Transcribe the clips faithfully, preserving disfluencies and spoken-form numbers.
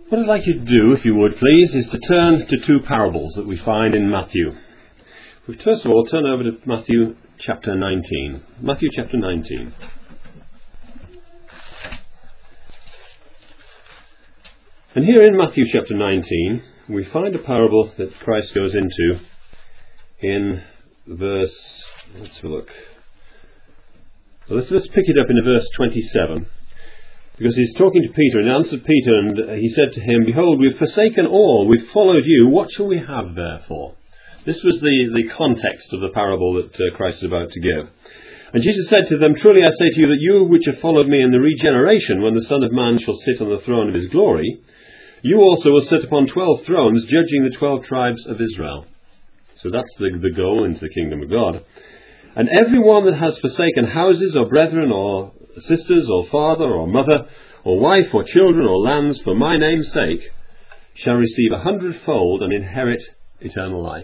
What I'd like you to do, if you would please, is to turn to two parables that we find in Matthew. First of all, turn over to Matthew chapter nineteen. Matthew chapter nineteen. And here in Matthew chapter nineteen, we find a parable that Christ goes into in verse, let's have a look. Well, let's, let's pick it up in verse twenty-seven. Because he's talking to Peter, and he answered Peter, and he said to him, Behold, we've forsaken all, we've followed you, what shall we have therefore? This was the, the context of the parable that uh, Christ is about to give. And Jesus said to them, Truly I say to you that you which have followed me in the regeneration, when the Son of Man shall sit on the throne of his glory, you also will sit upon twelve thrones, judging the twelve tribes of Israel. So that's the, the goal into the kingdom of God. And every one that has forsaken houses or brethren or sisters or father or mother or wife or children or lands for my name's sake shall receive a hundredfold and inherit eternal life.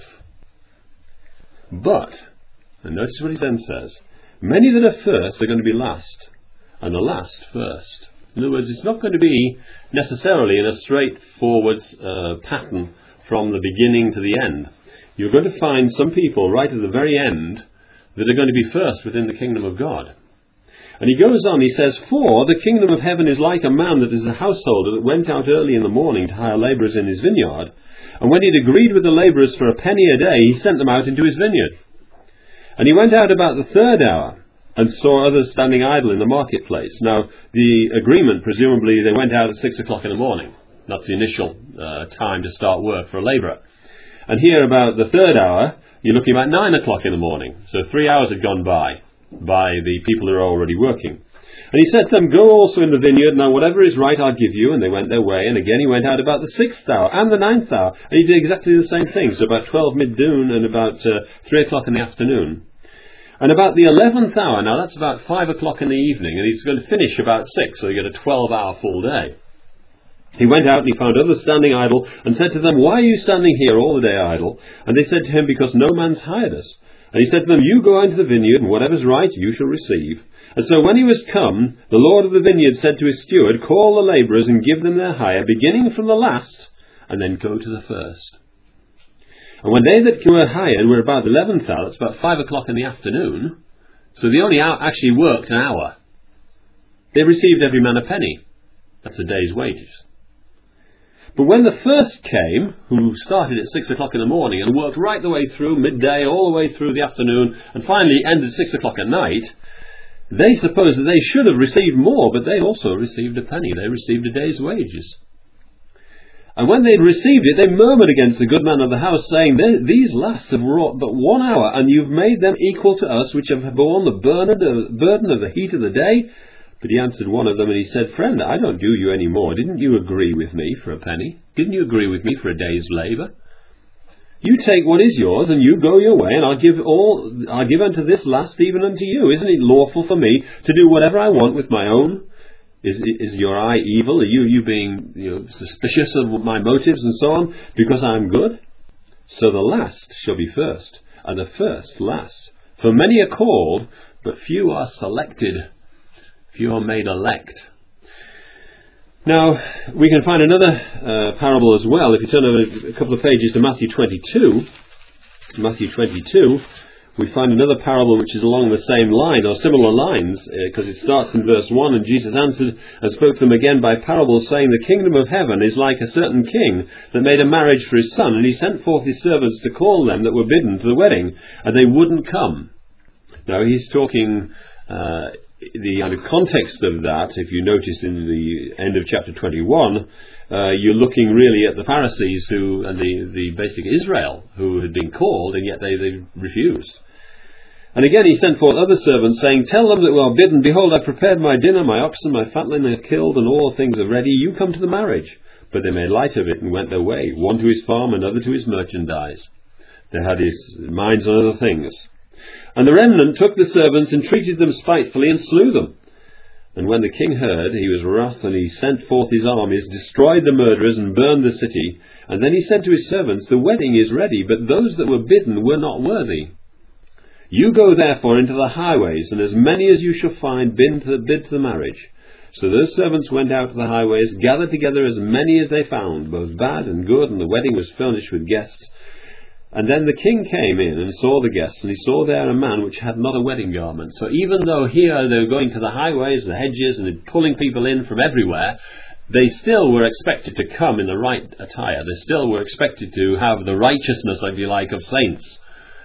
But, and notice what he then says, many that are first are going to be last, and the last first. In other words, it's not going to be necessarily in a straightforward uh, pattern from the beginning to the end. You're going to find some people right at the very end that are going to be first within the kingdom of God. And he goes on, he says, For the kingdom of heaven is like a man that is a householder that went out early in the morning to hire labourers in his vineyard. And when he had agreed with the labourers for a penny a day, he sent them out into his vineyard. And he went out about the third hour and saw others standing idle in the marketplace. Now, the agreement, presumably, they went out at six o'clock in the morning. That's the initial uh, time to start work for a labourer. And here about the third hour, you're looking about nine o'clock in the morning. So three hours had gone by, by the people who are already working. And he said to them, Go also in the vineyard, now whatever is right I'll give you. And they went their way. And again he went out about the sixth hour and the ninth hour. And he did exactly the same thing. So about twelve midnoon and about uh, three o'clock in the afternoon. And about the eleventh hour, now that's about five o'clock in the evening. And he's going to finish about six, so you get a twelve hour full day. He went out and he found others standing idle and said to them, Why are you standing here all the day idle? And they said to him, Because no man's hired us. And he said to them, You go into the vineyard, and whatever's right you shall receive. And so when he was come, the Lord of the vineyard said to his steward, Call the labourers and give them their hire, beginning from the last, and then go to the first. And when they that were hired were about the eleventh hour, that's about five o'clock in the afternoon, so they only out, actually worked an hour, they received every man a penny. That's a day's wages. But when the first came, who started at six o'clock in the morning and worked right the way through midday, all the way through the afternoon, and finally ended six o'clock at night, they supposed that they should have received more, but they also received a penny. They received a day's wages. And when they'd received it, they murmured against the good man of the house, saying, These last have wrought but one hour, and you've made them equal to us, which have borne the burden of the heat of the day. But he answered one of them, and he said, Friend, I don't do you any more. Didn't you agree with me for a penny? Didn't you agree with me for a day's labour? You take what is yours, and you go your way, and I'll give all. I'll give unto this last even unto you. Isn't it lawful for me to do whatever I want with my own? Is is your eye evil? Are you you being you know, suspicious of my motives and so on because I'm good? So the last shall be first, and the first last. For many are called, but few are selected. Few are made elect. Now, we can find another uh, parable as well. If you turn over a couple of pages to Matthew twenty-two, Matthew twenty-two, we find another parable which is along the same line, or similar lines, because uh, it starts in verse one, and Jesus answered and spoke to them again by parables, saying, The kingdom of heaven is like a certain king that made a marriage for his son, and he sent forth his servants to call them that were bidden to the wedding, and they wouldn't come. Now, he's talking... Uh, The kind of context of that, if you notice in the end of chapter twenty-one, uh, you're looking really at the Pharisees who and the, the basic Israel who had been called, and yet they, they refused. And again he sent forth other servants, saying, Tell them that we are bidden, Behold, I've prepared my dinner, my oxen, my fatling are killed, and all things are ready. You come to the marriage. But they made light of it and went their way, one to his farm, another to his merchandise. They had his minds on other things. And the remnant took the servants and treated them spitefully and slew them. And when the king heard, he was wroth, and he sent forth his armies, destroyed the murderers, and burned the city. And then he said to his servants, The wedding is ready, but those that were bidden were not worthy. You go therefore into the highways, and as many as you shall find bid to the, bid to the marriage. So those servants went out to the highways, gathered together as many as they found, both bad and good, and the wedding was furnished with guests. And then the king came in and saw the guests, and he saw there a man which had not a wedding garment. So even though here they were going to the highways, the hedges, and pulling people in from everywhere, they still were expected to come in the right attire. They still were expected to have the righteousness, if you like, of saints.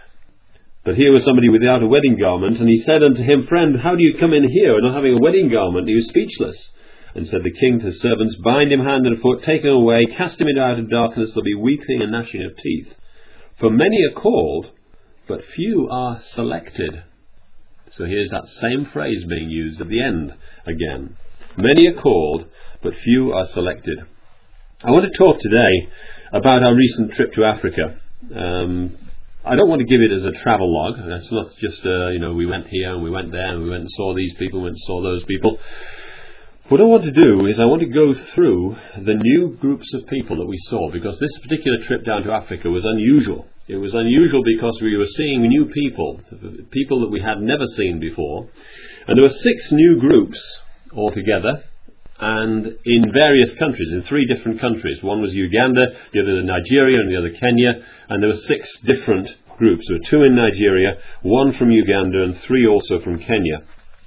But here was somebody without a wedding garment, and he said unto him, Friend, how do you come in here, not having a wedding garment? He was speechless. And said the king to his servants, Bind him hand and foot, take him away, cast him into outer darkness, there'll be weeping and gnashing of teeth. For many are called, but few are selected. So here's that same phrase being used at the end again. Many are called, but few are selected. I want to talk today about our recent trip to Africa. Um, I don't want to give it as a travel log. That's not just, uh, you know, we went here and we went there and we went and saw these people, went and saw those people. What I want to do is I want to go through the new groups of people that we saw, because this particular trip down to Africa was unusual. It was unusual because we were seeing new people, people that we had never seen before. And there were six new groups altogether, and in various countries, in three different countries. One was Uganda, the other Nigeria, and the other Kenya, and there were six different groups. There were two in Nigeria, one from Uganda, and three also from Kenya.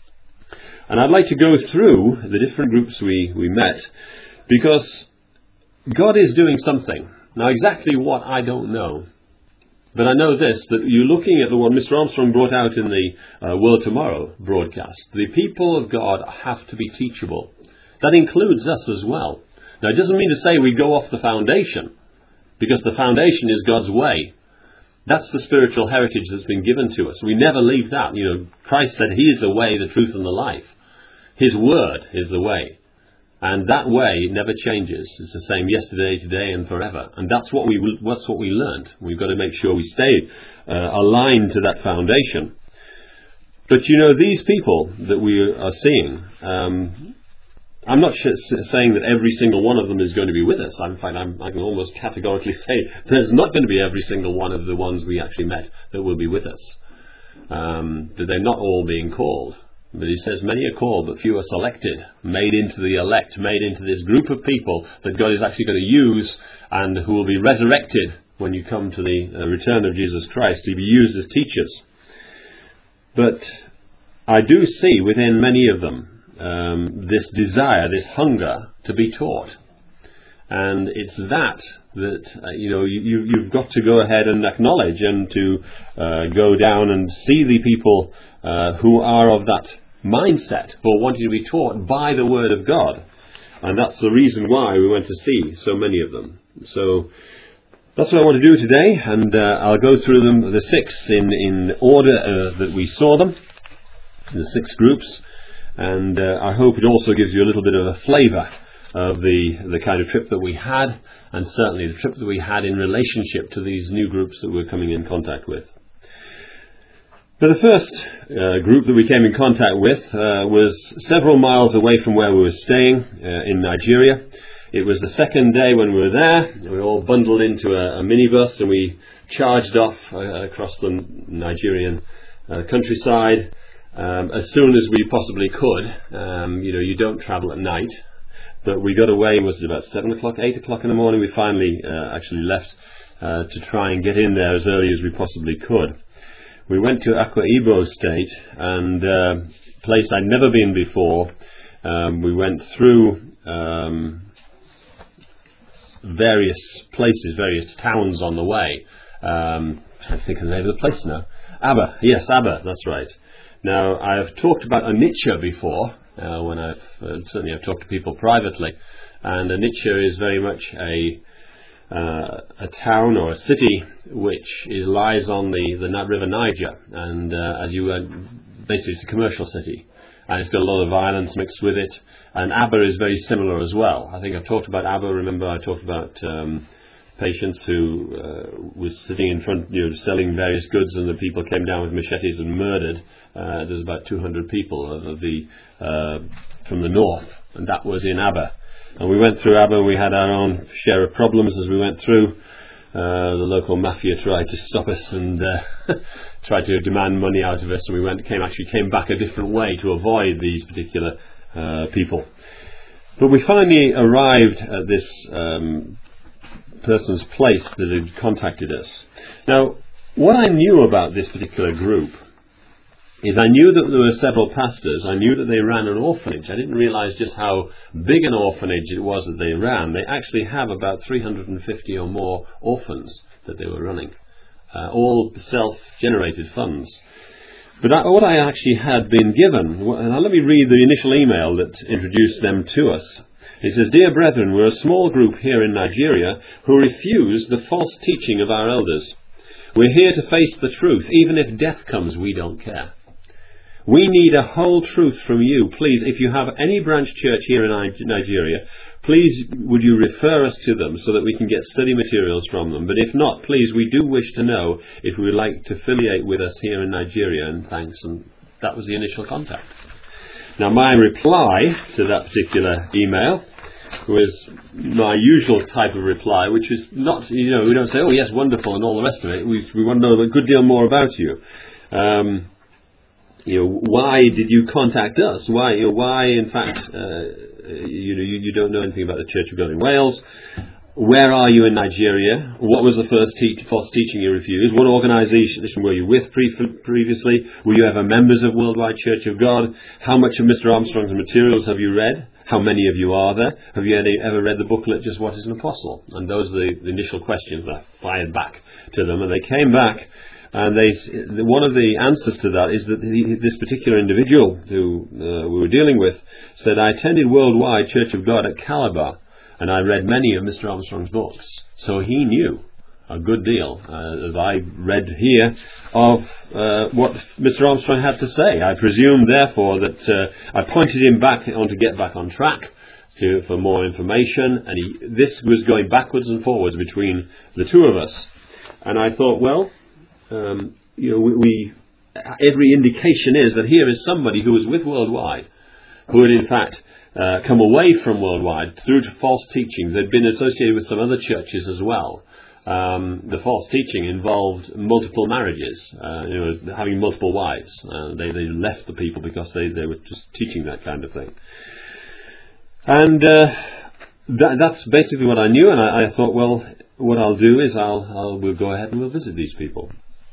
And I'd like to go through the different groups we, we met, because God is doing something. Now exactly what, I don't know. But I know this, that you're looking at the one Mister Armstrong brought out in the uh, World Tomorrow broadcast. The people of God have to be teachable. That includes us as well. Now it doesn't mean to say we go off the foundation, because the foundation is God's way. That's the spiritual heritage that's been given to us. We never leave that. You know, Christ said He is the way, the truth and the life. His word is the way. And that way never changes. It's the same yesterday, today and forever. And that's what we that's what we learned. We've got to make sure we stay uh, aligned to that foundation. But you know, these people that we are seeing, um, I'm not saying that every single one of them is going to be with us. In fact, I'm, I can almost categorically say there's not going to be every single one of the ones we actually met that will be with us. Um, that they're not all being called. But he says, many are called, but few are selected, made into the elect, made into this group of people that God is actually going to use and who will be resurrected when you come to the uh, return of Jesus Christ, to be used as teachers. But I do see within many of them um, this desire, this hunger to be taught. And it's that that, uh, you know, you, you've got to go ahead and acknowledge and to uh, go down and see the people uh, who are of that mindset, for wanting to be taught by the Word of God. And that's the reason why we went to see so many of them. So that's what I want to do today, and uh, I'll go through them, the six, in, in order uh, that we saw them, the six groups, and uh, I hope it also gives you a little bit of a flavour of the, the kind of trip that we had, and certainly the trip that we had in relationship to these new groups that we're coming in contact with. Now, the first uh, group that we came in contact with uh, was several miles away from where we were staying uh, in Nigeria. It was the second day when we were there. We were all bundled into a, a minibus and we charged off uh, across the Nigerian uh, countryside um, as soon as we possibly could. Um, you know, you don't travel at night. But we got away, was it about seven o'clock, eight o'clock in the morning? We finally uh, actually left uh, to try and get in there as early as we possibly could. We went to Akwa Ibom State, and a uh, place I'd never been before. Um, we went through um, various places, various towns on the way. Um, I'm trying to think of the name of the place now. Aba, yes, Aba, that's right. Now, I've talked about Onitsha before, uh, when I've uh, certainly I've talked to people privately, and Onitsha is very much a Uh, a town or a city which is, lies on the, the River Niger, and uh, as you uh, basically it's a commercial city, and it's got a lot of violence mixed with it. And Aba is very similar as well. I think I've talked about Aba. Remember, I talked about um, patients who uh, was sitting in front, you know, selling various goods, and the people came down with machetes and murdered. Uh, there's about two hundred people of, of the uh, from the north, and that was in Aba. And we went through Aba, and we had our own share of problems as we went through. Uh, the local mafia tried to stop us and uh, tried to demand money out of us, and we went came actually came back a different way to avoid these particular uh, people. But we finally arrived at this um, person's place that had contacted us. Now, what I knew about this particular group is I knew that there were several pastors. I knew that they ran an orphanage. I didn't realize just how big an orphanage it was that they ran. They actually have about three hundred fifty or more orphans that they were running, uh, all self-generated funds. But I, what I actually had been given, and let me read the initial email that introduced them to us. It says, "Dear brethren, we're a small group here in Nigeria who refuse the false teaching of our elders. We're here to face the truth. Even if death comes, we don't care. We need a whole truth from you. Please, if you have any branch church here in Nigeria, please would you refer us to them so that we can get study materials from them. But if not, please, we do wish to know if we would like to affiliate with us here in Nigeria, and thanks." And that was the initial contact. Now, my reply to that particular email was my usual type of reply, which is not, you know, we don't say, "Oh yes, wonderful," and all the rest of it. We, we want to know a good deal more about you. Um, You know, why did you contact us? Why, you know, why, in fact, uh, you know, you, you don't know anything about the Church of God in Wales. Where are you in Nigeria? What was the first te- false teaching you refused? What organisation were you with pre- previously? Were you ever members of Worldwide Church of God? How much of Mister Armstrong's materials have you read? How many of you are there? Have you any, ever read the booklet, Just What is an Apostle? And those are the, the initial questions that I fired back to them, and they came back. And they, one of the answers to that is that he, this particular individual who uh, we were dealing with said, "I attended Worldwide Church of God at Calabar, and I read many of Mister Armstrong's books." So he knew a good deal, uh, as I read here, of uh, what Mister Armstrong had to say. I presume, therefore, that uh, I pointed him back on to get back on track to, for more information, and he, this was going backwards and forwards between the two of us. And I thought, well, Um, you know, we, we every indication is that here is somebody who was with Worldwide, who had in fact uh, come away from Worldwide through to false teachings. They'd been associated with some other churches as well. Um, the false teaching involved multiple marriages, uh, you know, having multiple wives. Uh, they, they left the people because they, they were just teaching that kind of thing. And uh, that, that's basically what I knew. And I, I thought, well, what I'll do is I'll, I'll we'll go ahead and we'll visit these people.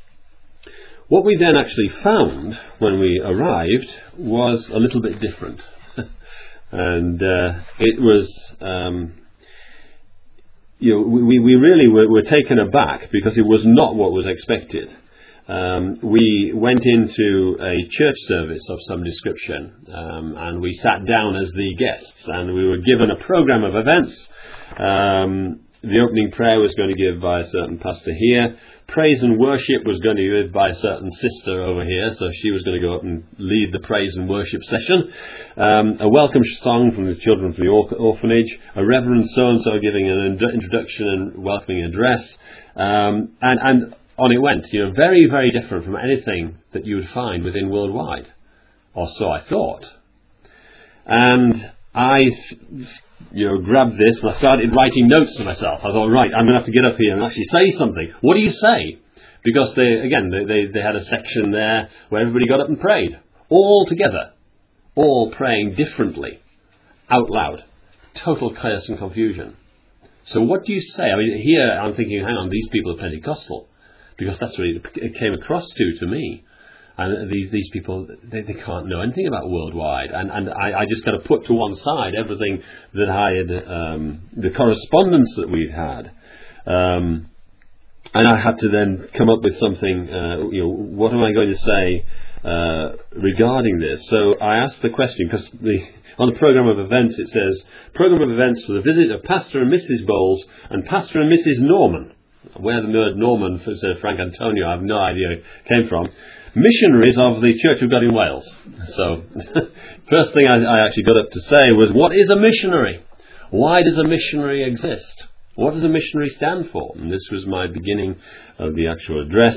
What we then actually found when we arrived was a little bit different. and uh, it was, um, you know, we, we really were, were taken aback because it was not what was expected. Um, we went into a church service of some description, um, and we sat down as the guests, and we were given a program of events. Um, the opening prayer was going to give by a certain pastor here. Praise and worship was going to be by a certain sister over here, so she was going to go up and lead the praise and worship session. Um, a welcome song from the children from the or- orphanage, a Reverend so-and-so giving an ind- introduction and welcoming address, um, and, and on it went. You know, very, very different from anything that you would find within Worldwide, or so I thought. And I, you know, grabbed this and I started writing notes to myself. I thought, right, I'm going to have to get up here and actually say something. What do you say? Because they, again, they, they, they had a section there where everybody got up and prayed, all together, all praying differently, out loud, total chaos and confusion. So what do you say? I mean, here I'm thinking, hang on, these people are Pentecostal, because that's what it came across to to me. And these these people, they, they can't know anything about Worldwide. And, and I, I just got to put to one side everything that I had, um, the correspondence that we'd had. Um, and I had to then come up with something, uh, you know, what am I going to say uh, regarding this? So I asked the question, because the, on the program of events it says, program of events for the visit of Pastor and Missus Bowles and Pastor and Missus Norman. Where the word Norman, instead of Frank Antonio, I have no idea came from. Missionaries of the Church of God in Wales. So, first thing I, I actually got up to say was, what is a missionary? Why does a missionary exist? What does a missionary stand for? And this was my beginning of the actual address.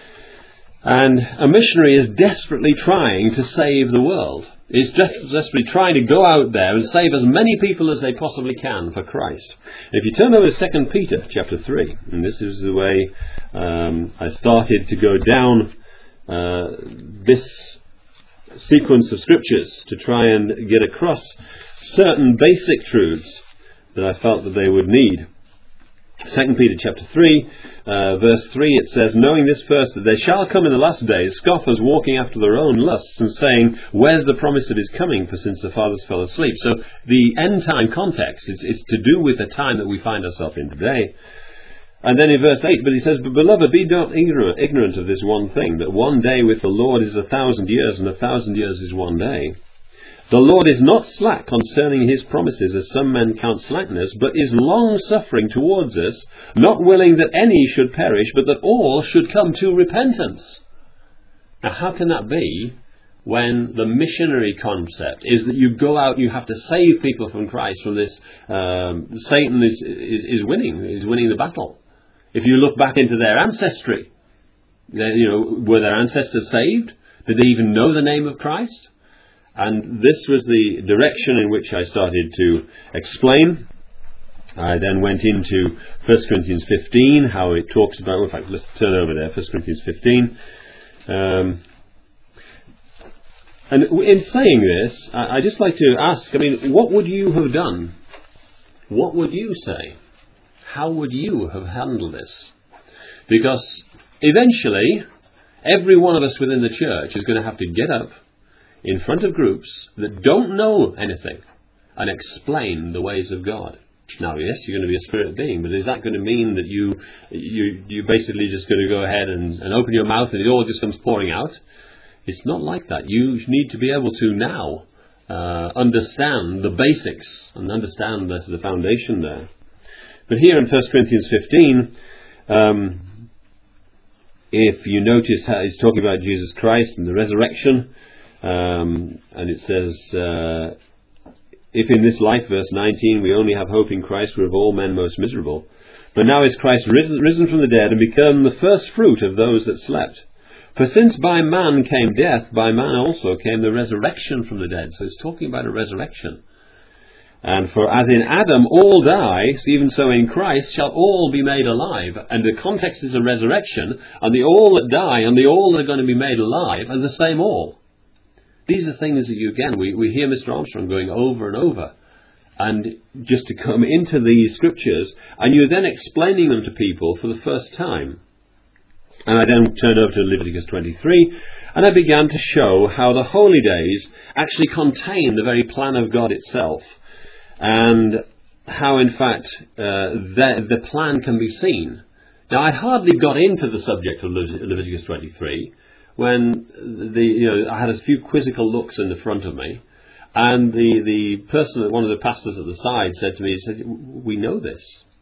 And a missionary is desperately trying to save the world. Is desperately trying to go out there and save as many people as they possibly can for Christ. If you turn over to Second Peter chapter three, and this is the way um, I started to go down Uh, this sequence of scriptures to try and get across certain basic truths that I felt that they would need. Second Peter chapter three, uh, verse three, it says, knowing this first, that there shall come in the last days scoffers walking after their own lusts, and saying, where's the promise of his coming, for since the fathers fell asleep. So the end time context is, is to do with the time that we find ourselves in today. And then in verse eight, but he says, but beloved, be not ignorant, ignorant of this one thing, that one day with the Lord is a thousand years, and a thousand years is one day. The Lord is not slack concerning his promises, as some men count slackness, but is long-suffering towards us, not willing that any should perish, but that all should come to repentance. Now, how can that be when the missionary concept is that you go out, you have to save people from Christ, from this, um, Satan is, is, is winning, is winning the battle. If you look back into their ancestry, they, you know, were their ancestors saved? Did they even know the name of Christ? And this was the direction in which I started to explain. I then went into First Corinthians fifteen, how it talks about, in fact, let's turn over there, First Corinthians fifteen. Um, and in saying this, I, I'd just like to ask, I mean, what would you have done? What would you say? How would you have handled this? Because eventually, every one of us within the church is going to have to get up in front of groups that don't know anything and explain the ways of God. Now, yes, you're going to be a spirit being, but is that going to mean that you, you, you're basically just going to go ahead and, and open your mouth and it all just comes pouring out? It's not like that. You need to be able to now uh, understand the basics and understand the, the foundation there. But here in First Corinthians fifteen, um, if you notice how he's talking about Jesus Christ and the resurrection, Um, and it says, uh, if in this life, verse nineteen, we only have hope in Christ, we're of all men most miserable. But now is Christ risen from the dead and become the first fruit of those that slept. For since by man came death, by man also came the resurrection from the dead. So it's talking about a resurrection. And for as in Adam all die, even so in Christ shall all be made alive. And the context is a resurrection, and the all that die and the all that are going to be made alive are the same all. These are things that you, again, we, we hear Mister Armstrong going over and over. And just to come into these scriptures, and you're then explaining them to people for the first time. And I then turned over to Leviticus twenty-three, and I began to show how the holy days actually contain the very plan of God itself. And how, in fact, uh, the, the plan can be seen. Now, I hardly got into the subject of Leviticus twenty-three, when the you know I had a few quizzical looks in the front of me, and the, the person, one of the pastors at the side, said to me, he said, we know this.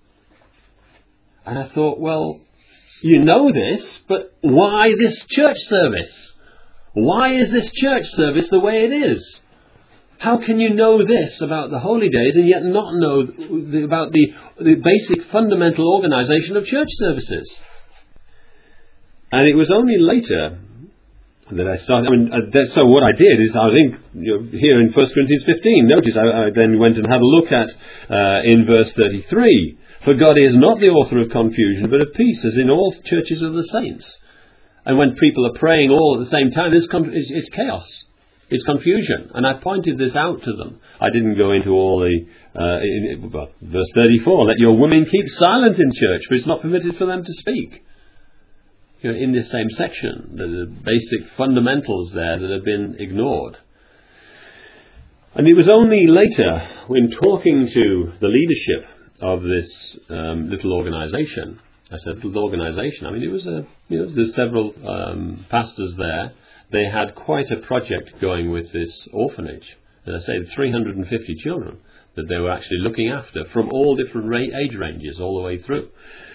And I thought, well, you know this, but why this church service? Why is this church service the way it is? How can you know this about the holy days and yet not know the, about the, the basic fundamental organisation of church services? And it was only later that I started. I mean, uh, that, so what I did is, I think, you know, here in First Corinthians fifteen, notice I, I then went and had a look at uh, in verse thirty-three. For God is not the author of confusion, but of peace, as in all churches of the saints. And when people are praying all at the same time, it's, it's, it's chaos. It's confusion. And I pointed this out to them. I didn't go into all the, uh, in, well, verse thirty-four, let your women keep silent in church, for it's not permitted for them to speak. You know, in this same section, the, the basic fundamentals there that have been ignored. And it was only later, when talking to the leadership of this um, little organisation, I said, little organisation, I mean, it was a, you know, there's several um, pastors there. They had quite a project going with this orphanage. And I say three hundred fifty children that they were actually looking after from all different ra- age ranges all the way through.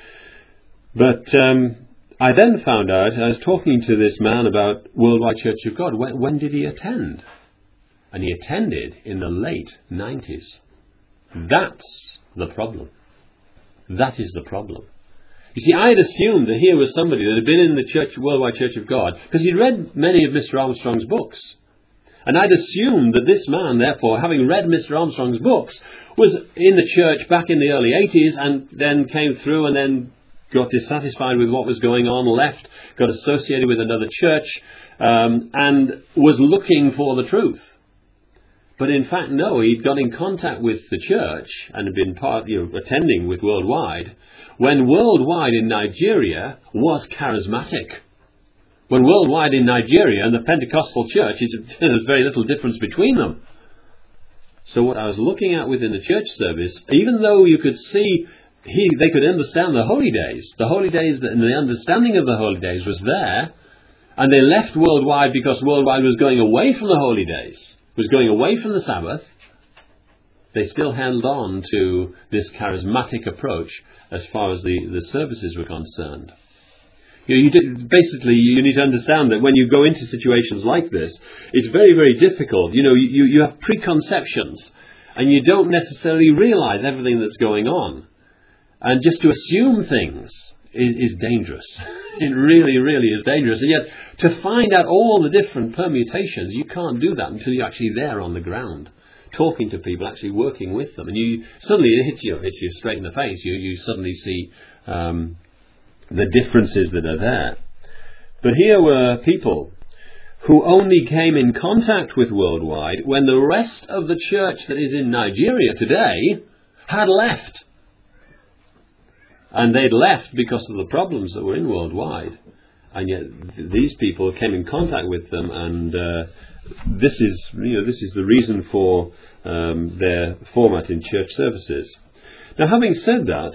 But um, I then found out, I was talking to this man about Worldwide Church of God. When, when did he attend? And he attended in the late nineties. That's the problem. That is the problem. You see, I had assumed that here was somebody that had been in the church, Worldwide Church of God, because he'd read many of Mister Armstrong's books. And I'd assumed that this man, therefore, having read Mister Armstrong's books, was in the church back in the early eighties and then came through and then got dissatisfied with what was going on, left, got associated with another church, um, and was looking for the truth. But in fact, no, he'd got in contact with the church and had been part, you know, attending with Worldwide, when Worldwide in Nigeria was charismatic. When Worldwide in Nigeria and the Pentecostal church, there's very little difference between them. So what I was looking at within the church service, even though you could see he, they could understand the holy days, the holy days and the understanding of the holy days was there, and they left Worldwide because Worldwide was going away from the holy days, was going away from the Sabbath, they still held on to this charismatic approach as far as the, the services were concerned. You, know, you did, basically, you need to understand that when you go into situations like this, it's very, very difficult. You know, you, you have preconceptions, and you don't necessarily realize everything that's going on. And just to assume things is, is dangerous. It really, really is dangerous. And yet, to find out all the different permutations, you can't do that until you're actually there on the ground, talking to people, actually working with them. And you suddenly it hits you, it hits you straight in the face. You, you suddenly see um, the differences that are there. But here were people who only came in contact with Worldwide when the rest of the church that is in Nigeria today had left. And they'd left because of the problems that were in Worldwide. And yet these people came in contact with them, and uh, this is, you know, this is the reason for um, their format in church services. Now, having said that,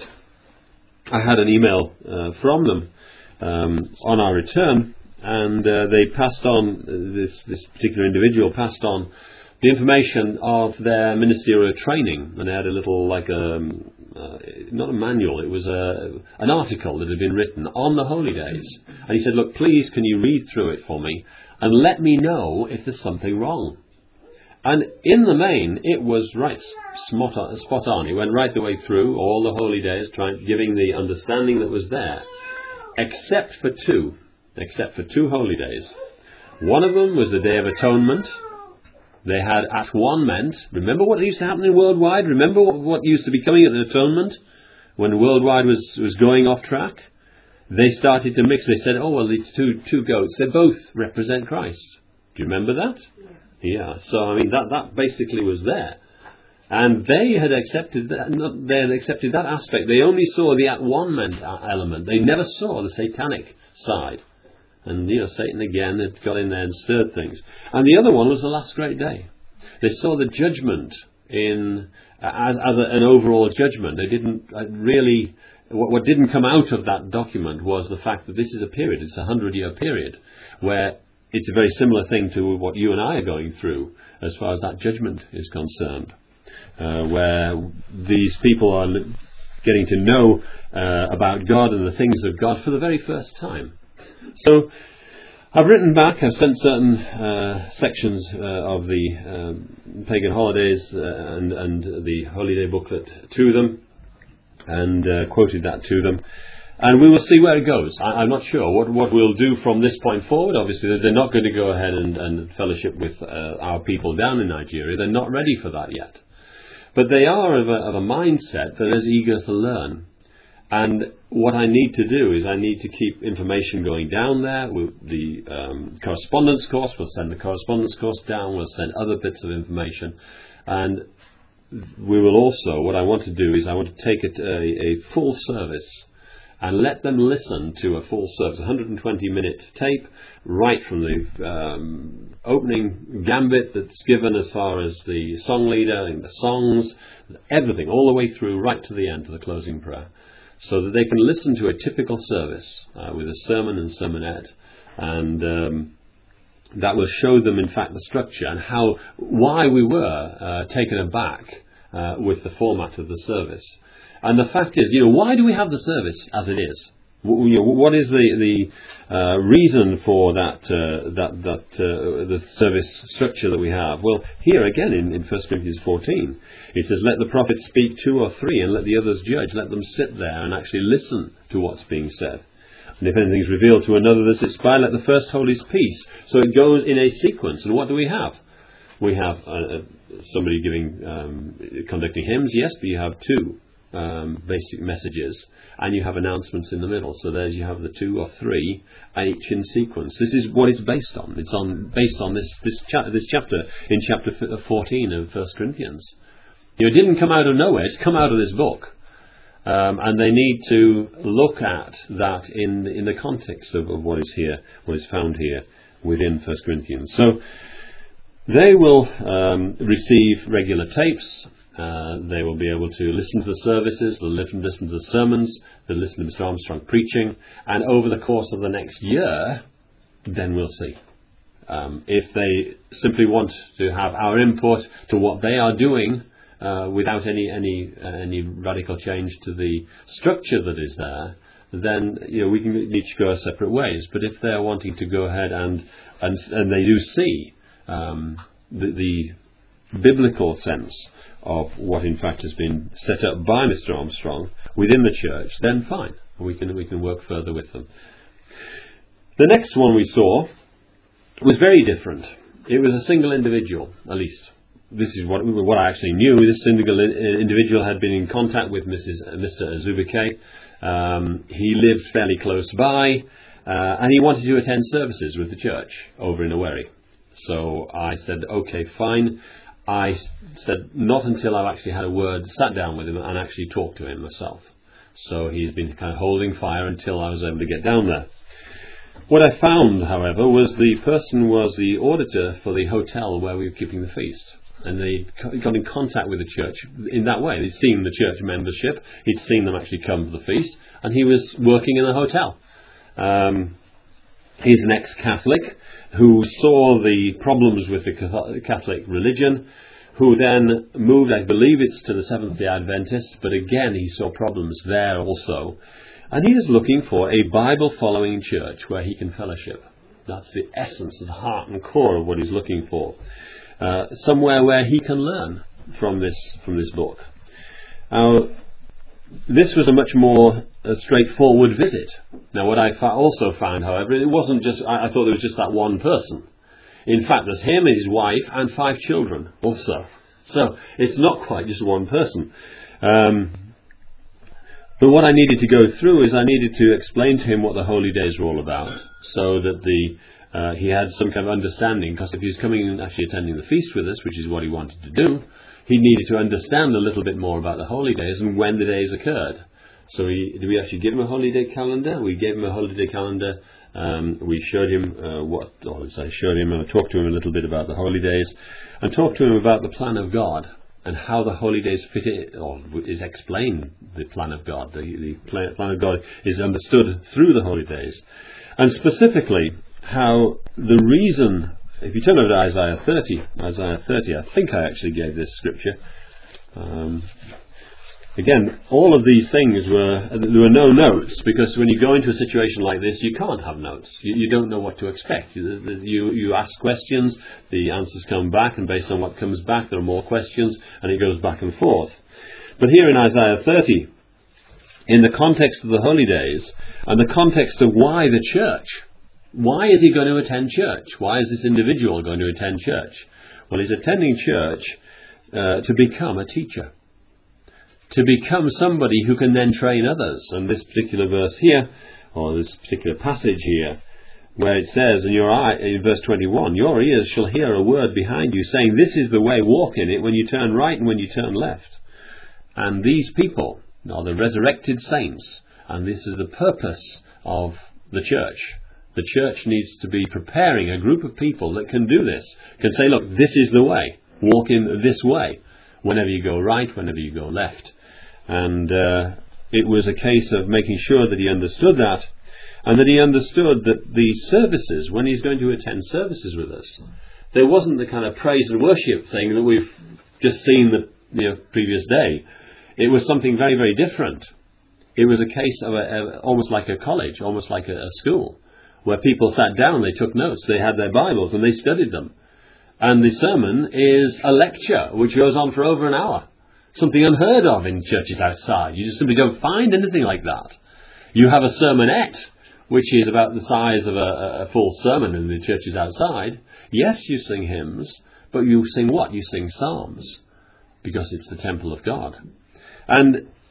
I had an email uh, from them um, on our return, and uh, they passed on, this, this particular individual passed on the information of their ministerial training, and they had a little, like a, uh, not a manual, it was a, an article that had been written on the holy days. And he said, look, please can you read through it for me and let me know if there's something wrong. And in the main, it was right spot on, spot on. He went right the way through all the holy days, trying, giving the understanding that was there, except for two, except for two holy days. One of them was the Day of Atonement. They had at one meant. Remember what used to happen in Worldwide? Remember what, what used to be coming at the atonement when Worldwide was, was going off track? They started to mix. They said, oh, well, it's two, two goats. They both represent Christ. Do you remember that? Yeah. yeah. So, I mean, that, that basically was there. And they had accepted that, not, they had accepted that aspect. They only saw the at one meant element. They never saw the satanic side. And, you know, Satan again had got in there and stirred things. And the other one was the last great day. They saw the judgment in as, as a, an overall judgment. They didn't uh, really... What, what didn't come out of that document was the fact that this is a period, it's a hundred-year period, where it's a very similar thing to what you and I are going through as far as that judgment is concerned, uh, where these people are getting to know uh, about God and the things of God for the very first time. So I've written back, I've sent certain uh, sections uh, of the um, pagan holidays uh, and, and the holiday booklet to them, and uh, quoted that to them. And we will see where it goes. I, I'm not sure what, what we'll do from this point forward. Obviously, they're not going to go ahead and, and fellowship with uh, our people down in Nigeria. They're not ready for that yet. But they are of a, of a mindset that is eager to learn. And what I need to do is I need to keep information going down there. With the um, correspondence course, we'll send the correspondence course down. We'll send other bits of information. And we will also, what I want to do is I want to take it a, a full service and let them listen to a full service, one hundred twenty minute tape, right from the um, opening gambit that's given as far as the song leader and the songs, everything, all the way through, right to the end, to the closing prayer, so that they can listen to a typical service uh, with a sermon and sermonette, and um, that will show them, in fact, the structure and how, why we were uh, taken aback uh, with the format of the service. And the fact is, you know, why do we have the service as it is? W- you know, what is the the uh, reason for that uh, that that uh, the service structure that we have? Well, here again in, in First Corinthians fourteen, it says, "Let the prophets speak two or three, and let the others judge. Let them sit there and actually listen to what's being said. And if anything is revealed to another that sits by, let the first hold his peace." So it goes in a sequence. And what do we have? We have uh, somebody giving, um, conducting hymns, yes, but you have two um, basic messages, and you have announcements in the middle. So there's you have the two or three, each in sequence. This is what it's based on. It's on based on this this, cha- this chapter in chapter fourteen of First Corinthians. You know, it didn't come out of nowhere. It's come out of this book. Um, and they need to look at that in in the context of, of what is here, what is found here within First Corinthians. So they will um, receive regular tapes. Uh, they will be able to listen to the services. They'll listen, listen to the sermons. They'll listen to Mister Armstrong preaching. And over the course of the next year, then we'll see. Um, if they simply want to have our input to what they are doing, Uh, without any any uh, any radical change to the structure that is there, then you know we can each go our separate ways. But if they're wanting to go ahead and and and they do see um, the, the biblical sense of what in fact has been set up by Mister Armstrong within the church, then fine, we can we can work further with them. The next one we saw was very different. It was a single individual, at least. This is what what I actually knew. This single individual had been in contact with Missus Mister Azubike. Um, he lived fairly close by, uh, and he wanted to attend services with the church over in Owerri. So I said, okay, fine. I said, not until I've actually had a word, sat down with him and actually talked to him myself. So he's been kind of holding fire until I was able to get down there. What I found, however, was the person was the auditor for the hotel where we were keeping the feast. And they got in contact with the church in that way. They'd seen the church membership. He'd seen them actually come to the feast. And he was working in the hotel. Um, he's an ex-Catholic who saw the problems with the Catholic religion, who then moved, I believe it's to the Seventh-day Adventists, but again he saw problems there also. And he is looking for a Bible-following church where he can fellowship. That's the essence, the heart and core of what he's looking for. Uh, somewhere where he can learn from this from this book. Now, this was a much more uh, straightforward visit. Now, what I fa- also found, however, it wasn't just. I, I thought there was just that one person. In fact, there's him and his wife and five children also. So it's not quite just one person. Um, but what I needed to go through is I needed to explain to him what the holy days were all about, so that the Uh, he had some kind of understanding, because if he's coming and actually attending the feast with us, which is what he wanted to do, he needed to understand a little bit more about the holy days and when the days occurred. So we, did we actually give him a holiday calendar? We gave him a holiday calendar. Um, we showed him uh, what, or I showed him and I talked to him a little bit about the holy days, and talked to him about the plan of God and how the holy days fit in, or is explained, the plan of God. The, the plan of God is understood through the holy days. And specifically, how the reason, if you turn over to Isaiah thirty, Isaiah thirty, I think I actually gave this scripture. Um, again, all of these things were, there were no notes, because when you go into a situation like this, you can't have notes. You, you don't know what to expect. You, you, you ask questions, the answers come back, and based on what comes back, there are more questions, and it goes back and forth. But here in Isaiah thirty, in the context of the holy days, and the context of why the church, why is he going to attend church? Why is this individual going to attend church? Well, he's attending church uh, to become a teacher, to become somebody who can then train others. And this particular verse here, or this particular passage here, where it says in your eye, in verse twenty-one, your ears shall hear a word behind you saying, this is the way, walk in it, when you turn right and when you turn left. And these people are the resurrected saints, and this is the purpose of the church. The church needs to be preparing a group of people that can do this, can say, look, this is the way, walk in this way, whenever you go right, whenever you go left. And uh, it was a case of making sure that he understood that, and that he understood that the services, when he's going to attend services with us, there wasn't the kind of praise and worship thing that we've just seen the you know, previous day. It was something very, very different. It was a case of a, a, almost like a college, almost like a, a school, where people sat down, they took notes, they had their Bibles, and they studied them. And the sermon is a lecture, which goes on for over an hour. Something unheard of in churches outside. You just simply don't find anything like that. You have a sermonette, which is about the size of a, a full sermon in the churches outside. Yes, you sing hymns, but you sing what? You sing psalms, because it's the temple of God. And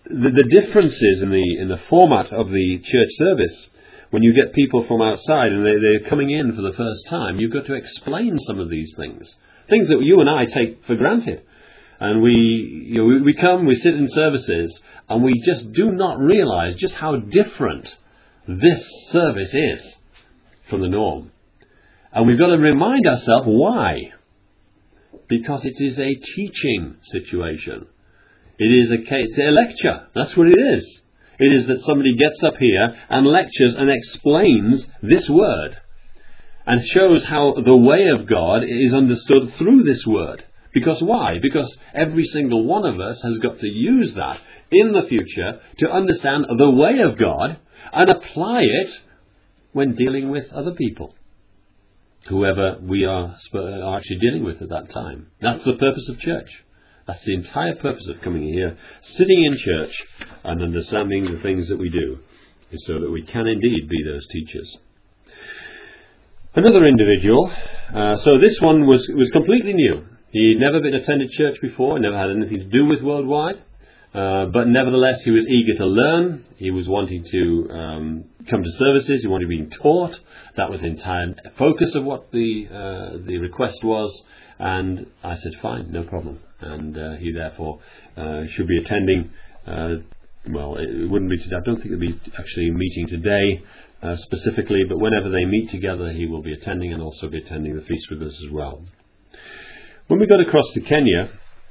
the, the differences in the in the format of the church service, when you get people from outside and they, they're coming in for the first time, you've got to explain some of these things. Things that you and I take for granted. And we, you know, we, we come, we sit in services, and we just do not realize just how different this service is from the norm. And we've got to remind ourselves why. Because it is a teaching situation. It is a, it's a lecture. That's what it is. It is that somebody gets up here and lectures and explains this word. And shows how the way of God is understood through this word. Because why? Because every single one of us has got to use that in the future to understand the way of God and apply it when dealing with other people. Whoever we are, are actually dealing with at that time. That's the purpose of church. That's the entire purpose of coming here, sitting in church and understanding the things that we do, is so that we can indeed be those teachers. Another individual, uh, so this one was was completely new. He'd never been attended church before, never had anything to do with Worldwide, uh, but nevertheless he was eager to learn. He was wanting to um, come to services. He wanted to be taught. That was the entire focus of what the uh, the request was. And I said, fine, no problem. And uh, he therefore uh, should be attending. Uh, well, it wouldn't be today. I don't think they'll be actually meeting today uh, specifically, but whenever they meet together, he will be attending and also be attending the feast with us as well. When we got across to Kenya,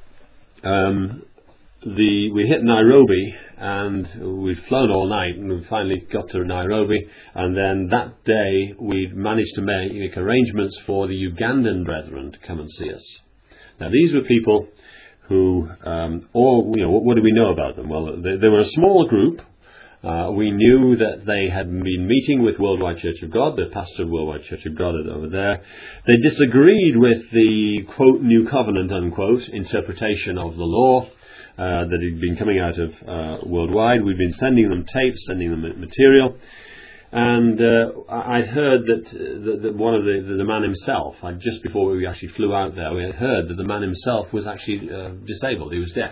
um, the we hit Nairobi, and we'd flown all night, and we finally got to Nairobi, and then that day we'd managed to make, make arrangements for the Ugandan brethren to come and see us. Now these were people who, um, all, you know, what, what do we know about them? Well, they, they were a small group. Uh, we knew that they had been meeting with Worldwide Church of God, the pastor of Worldwide Church of God over there. They disagreed with the, quote, New Covenant, unquote, interpretation of the law uh, that had been coming out of uh, Worldwide. We'd been sending them tapes, sending them material. And uh, I'd heard that, that, that one of the, the, the man himself, uh, just before we actually flew out there, we had heard that the man himself was actually uh, disabled. He was deaf.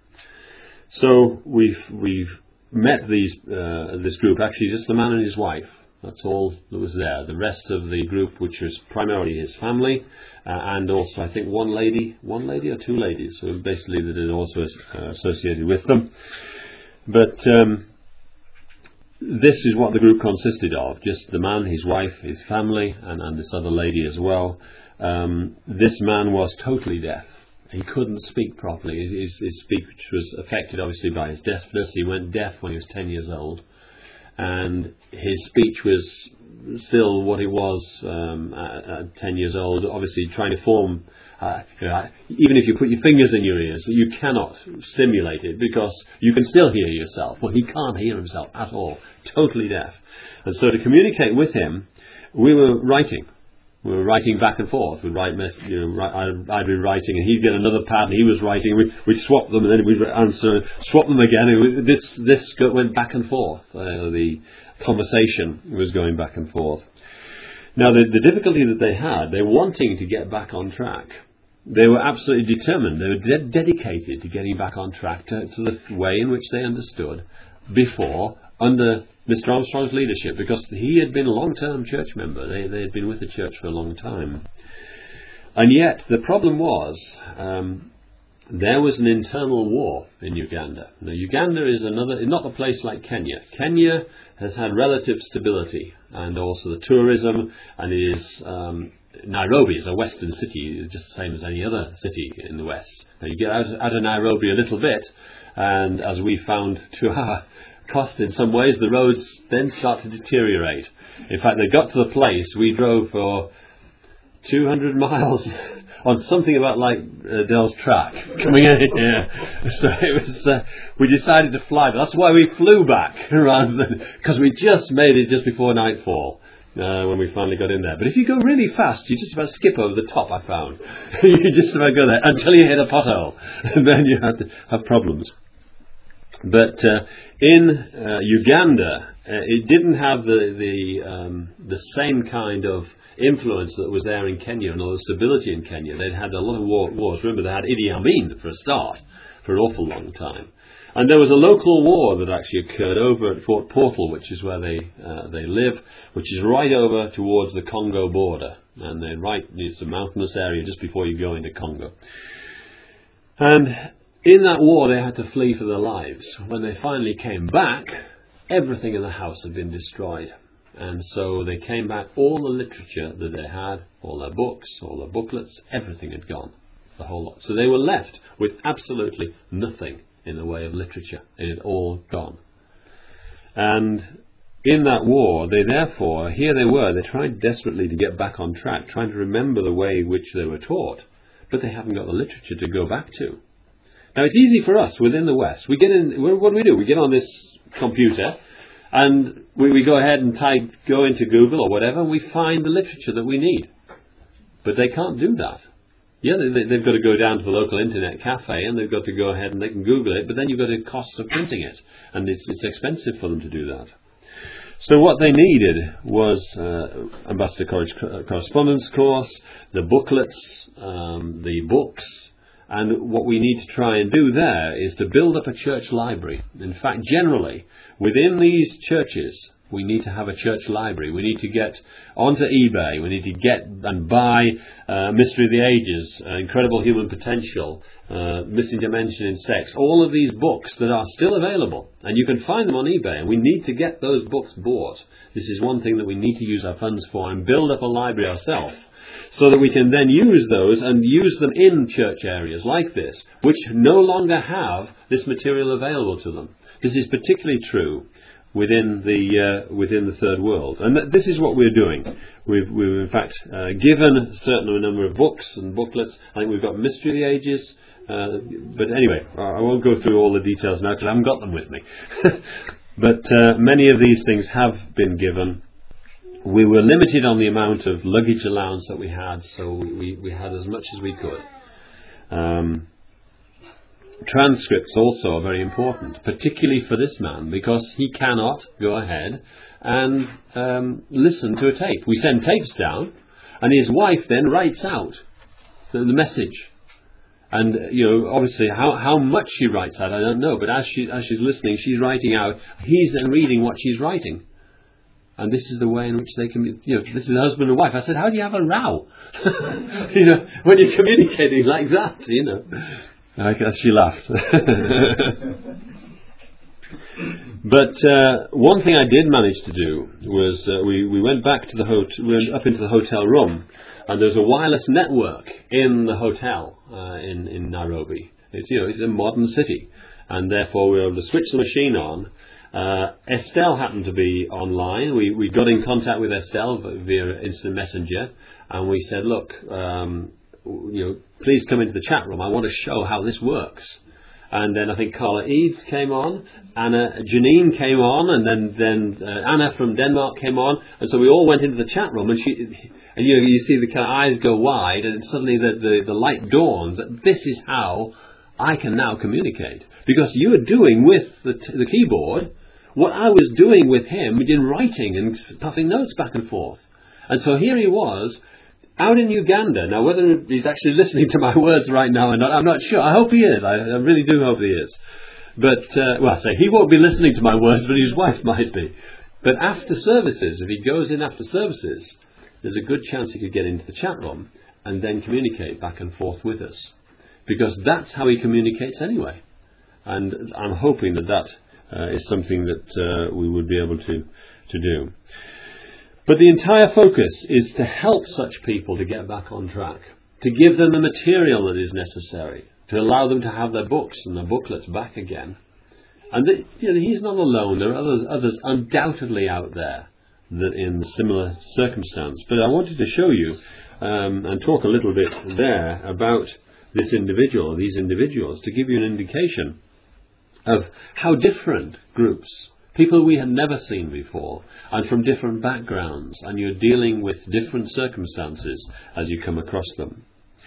So we've... we've met these uh, this group, actually just the man and his wife. That's all that was there. The rest of the group, which was primarily his family, uh, and also I think one lady, one lady or two ladies, so basically that is also uh, associated with them. But um, this is what the group consisted of: just the man, his wife, his family, and, and this other lady as well. Um, this man was totally deaf. He couldn't speak properly. His, his speech was affected, obviously, by his deafness. He went deaf when he was ten years old. And his speech was still what it was um, at, at ten years old, obviously trying to form... Uh, you know, even if you put your fingers in your ears, you cannot simulate it, because you can still hear yourself. Well, he can't hear himself at all. Totally deaf. And so to communicate with him, we were writing. We were writing back and forth. We'd write, you know, I'd, I'd be writing, and he'd get another pad, and he was writing. We'd, we'd swap them, and then we'd answer, swap them again. And we, this this went back and forth. Uh, the conversation was going back and forth. Now, the, the difficulty that they had, they were wanting to get back on track. They were absolutely determined. They were de- dedicated to getting back on track to, to the way in which they understood before, under Mister Armstrong's leadership, because he had been a long-term church member. They, they had been with the church for a long time. And yet, the problem was, um, there was an internal war in Uganda. Now, Uganda is another, not a place like Kenya. Kenya has had relative stability, and also the tourism, and it is... Um, Nairobi is a western city, just the same as any other city in the west. Now, you get out, out of Nairobi a little bit, and as we found to our cost in some ways, the roads then start to deteriorate. In fact, they got to the place, we drove for two hundred miles on something about like uh, Dell's track coming in here. So it was, uh, we decided to fly. That's why we flew back, rather than, because we just made it just before nightfall. Uh, when we finally got in there. But if you go really fast, you just about skip over the top, I found. You just about go there until you hit a pothole. And then you have to have problems. But uh, in uh, Uganda, uh, it didn't have the the, um, the same kind of influence that was there in Kenya, and all the stability in Kenya. They'd had a lot of war, wars. Remember, they had Idi Amin for a start, for an awful long time. And there was a local war that actually occurred over at Fort Portal, which is where they uh, they live, which is right over towards the Congo border. And they're right, it's a mountainous area just before you go into Congo. And in that war, they had to flee for their lives. When they finally came back, everything in the house had been destroyed. And so they came back, all the literature that they had, all their books, all their booklets, everything had gone. The whole lot. So they were left with absolutely nothing in the way of literature. It had all gone. And in that war, they therefore, here they were, they tried desperately to get back on track, trying to remember the way in which they were taught, but they haven't got the literature to go back to. Now, it's easy for us within the West. We get in, what do we do? We get on this computer, and we, we go ahead and type, go into Google or whatever, and we find the literature that we need. But they can't do that. Yeah, they, they've got to go down to the local internet cafe, and they've got to go ahead and they can Google it, but then you've got a cost of printing it, and it's, it's expensive for them to do that. So what they needed was uh, Ambassador College Correspondence course, the booklets, um, the books, and what we need to try and do there is to build up a church library. In fact, generally, within these churches, we need to have a church library. We need to get onto eBay. We need to get and buy uh, Mystery of the Ages, uh, Incredible Human Potential, uh, Missing Dimension in Sex, all of these books that are still available. And you can find them on eBay. And we need to get those books bought. This is one thing that we need to use our funds for and build up a library ourselves, so that we can then use those and use them in church areas like this, which no longer have this material available to them. This is particularly true within the uh, within the third world, and th- this is what we're doing. We've, we've in fact uh, given a certain number of books and booklets. I think we've got Mystery of the Ages, uh, but anyway, I won't go through all the details now because I haven't got them with me. But uh, many of these things have been given. We were limited on the amount of luggage allowance that we had, so we, we had as much as we could. Um, Transcripts also are very important, particularly for this man, because he cannot go ahead and um, listen to a tape. We send tapes down, and his wife then writes out the, the message. And you know, obviously, how how much she writes out, I don't know. But as she as she's listening, she's writing out. He's then reading what she's writing. And this is the way in which they can, you know, this is husband and wife. I said, how do you have a row? You know, when you're communicating like that, you know. I guess she laughed. But uh, one thing I did manage to do was uh, we, we went back to the hotel, we went up into the hotel room, and there's a wireless network in the hotel uh, in, in Nairobi. It's, you know, it's a modern city, and therefore we were able to switch the machine on. Uh, Estelle happened to be online. We, we got in contact with Estelle via Instant Messenger, and we said, look, um, you know, please come into the chat room. I want to show how this works. And then I think Carla Eads came on, Anna, Janine came on, and then then uh, Anna from Denmark came on, and so we all went into the chat room, and she, and you know, you see the kind of eyes go wide, and suddenly the, the the light dawns that this is how I can now communicate, because you are doing with the t- the keyboard what I was doing with him in writing and passing notes back and forth. And so here he was, out in Uganda. Now, whether he's actually listening to my words right now or not, I'm not sure. I hope he is. I, I really do hope he is. But, uh, well, I say, he won't be listening to my words, but his wife might be. But after services, if he goes in after services, there's a good chance he could get into the chat room and then communicate back and forth with us. Because that's how he communicates anyway. And I'm hoping that that uh, is something that uh, we would be able to, to do. But the entire focus is to help such people to get back on track, to give them the material that is necessary, to allow them to have their books and their booklets back again. And the, you know, he's not alone. There are others, others undoubtedly out there that in similar circumstance. But I wanted to show you um, and talk a little bit there about this individual, these individuals, to give you an indication of how different groups, people we had never seen before, and from different backgrounds, and you're dealing with different circumstances as you come across them.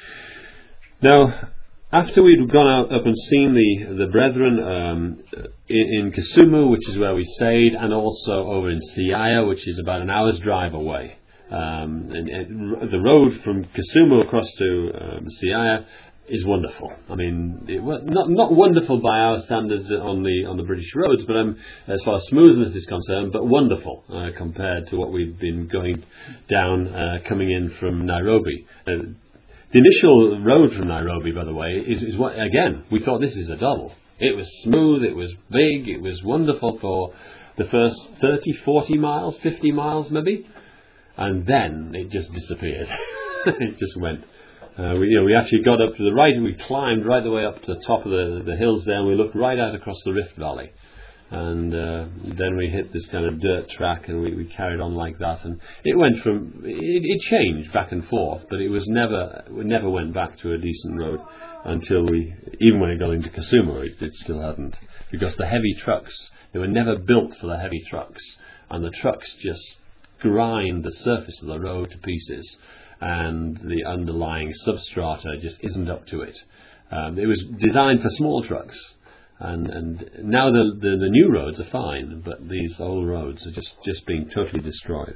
Now, after we'd gone out up and seen the, the brethren um, in, in Kisumu, which is where we stayed, and also over in Siaya, which is about an hour's drive away. Um, and, and the road from Kisumu across to um, Siaya is wonderful. I mean, it, well, not not wonderful by our standards on the on the British roads, but um, as far as smoothness is concerned, but wonderful uh, compared to what we've been going down uh, coming in from Nairobi. Uh, the initial road from Nairobi, by the way, is, is what again we thought this is a doddle. It was smooth, it was big, it was wonderful for the first thirty, forty miles, fifty miles maybe, and then it just disappeared. It just went. Uh, we, you know, we actually got up to the right, and we climbed right the way up to the top of the, the hills there, and we looked right out across the Rift Valley. And uh, then we hit this kind of dirt track, and we, we carried on like that. And it went from, it, it changed back and forth, but it was never, we never went back to a decent road until we, even when it got into Kisumu, it, it still hadn't. Because the heavy trucks, they were never built for the heavy trucks. And the trucks just grind the surface of the road to pieces. And the underlying substrata just isn't up to it. Um, it was designed for small trucks, and, and now the, the the new roads are fine, but these old roads are just, just being totally destroyed.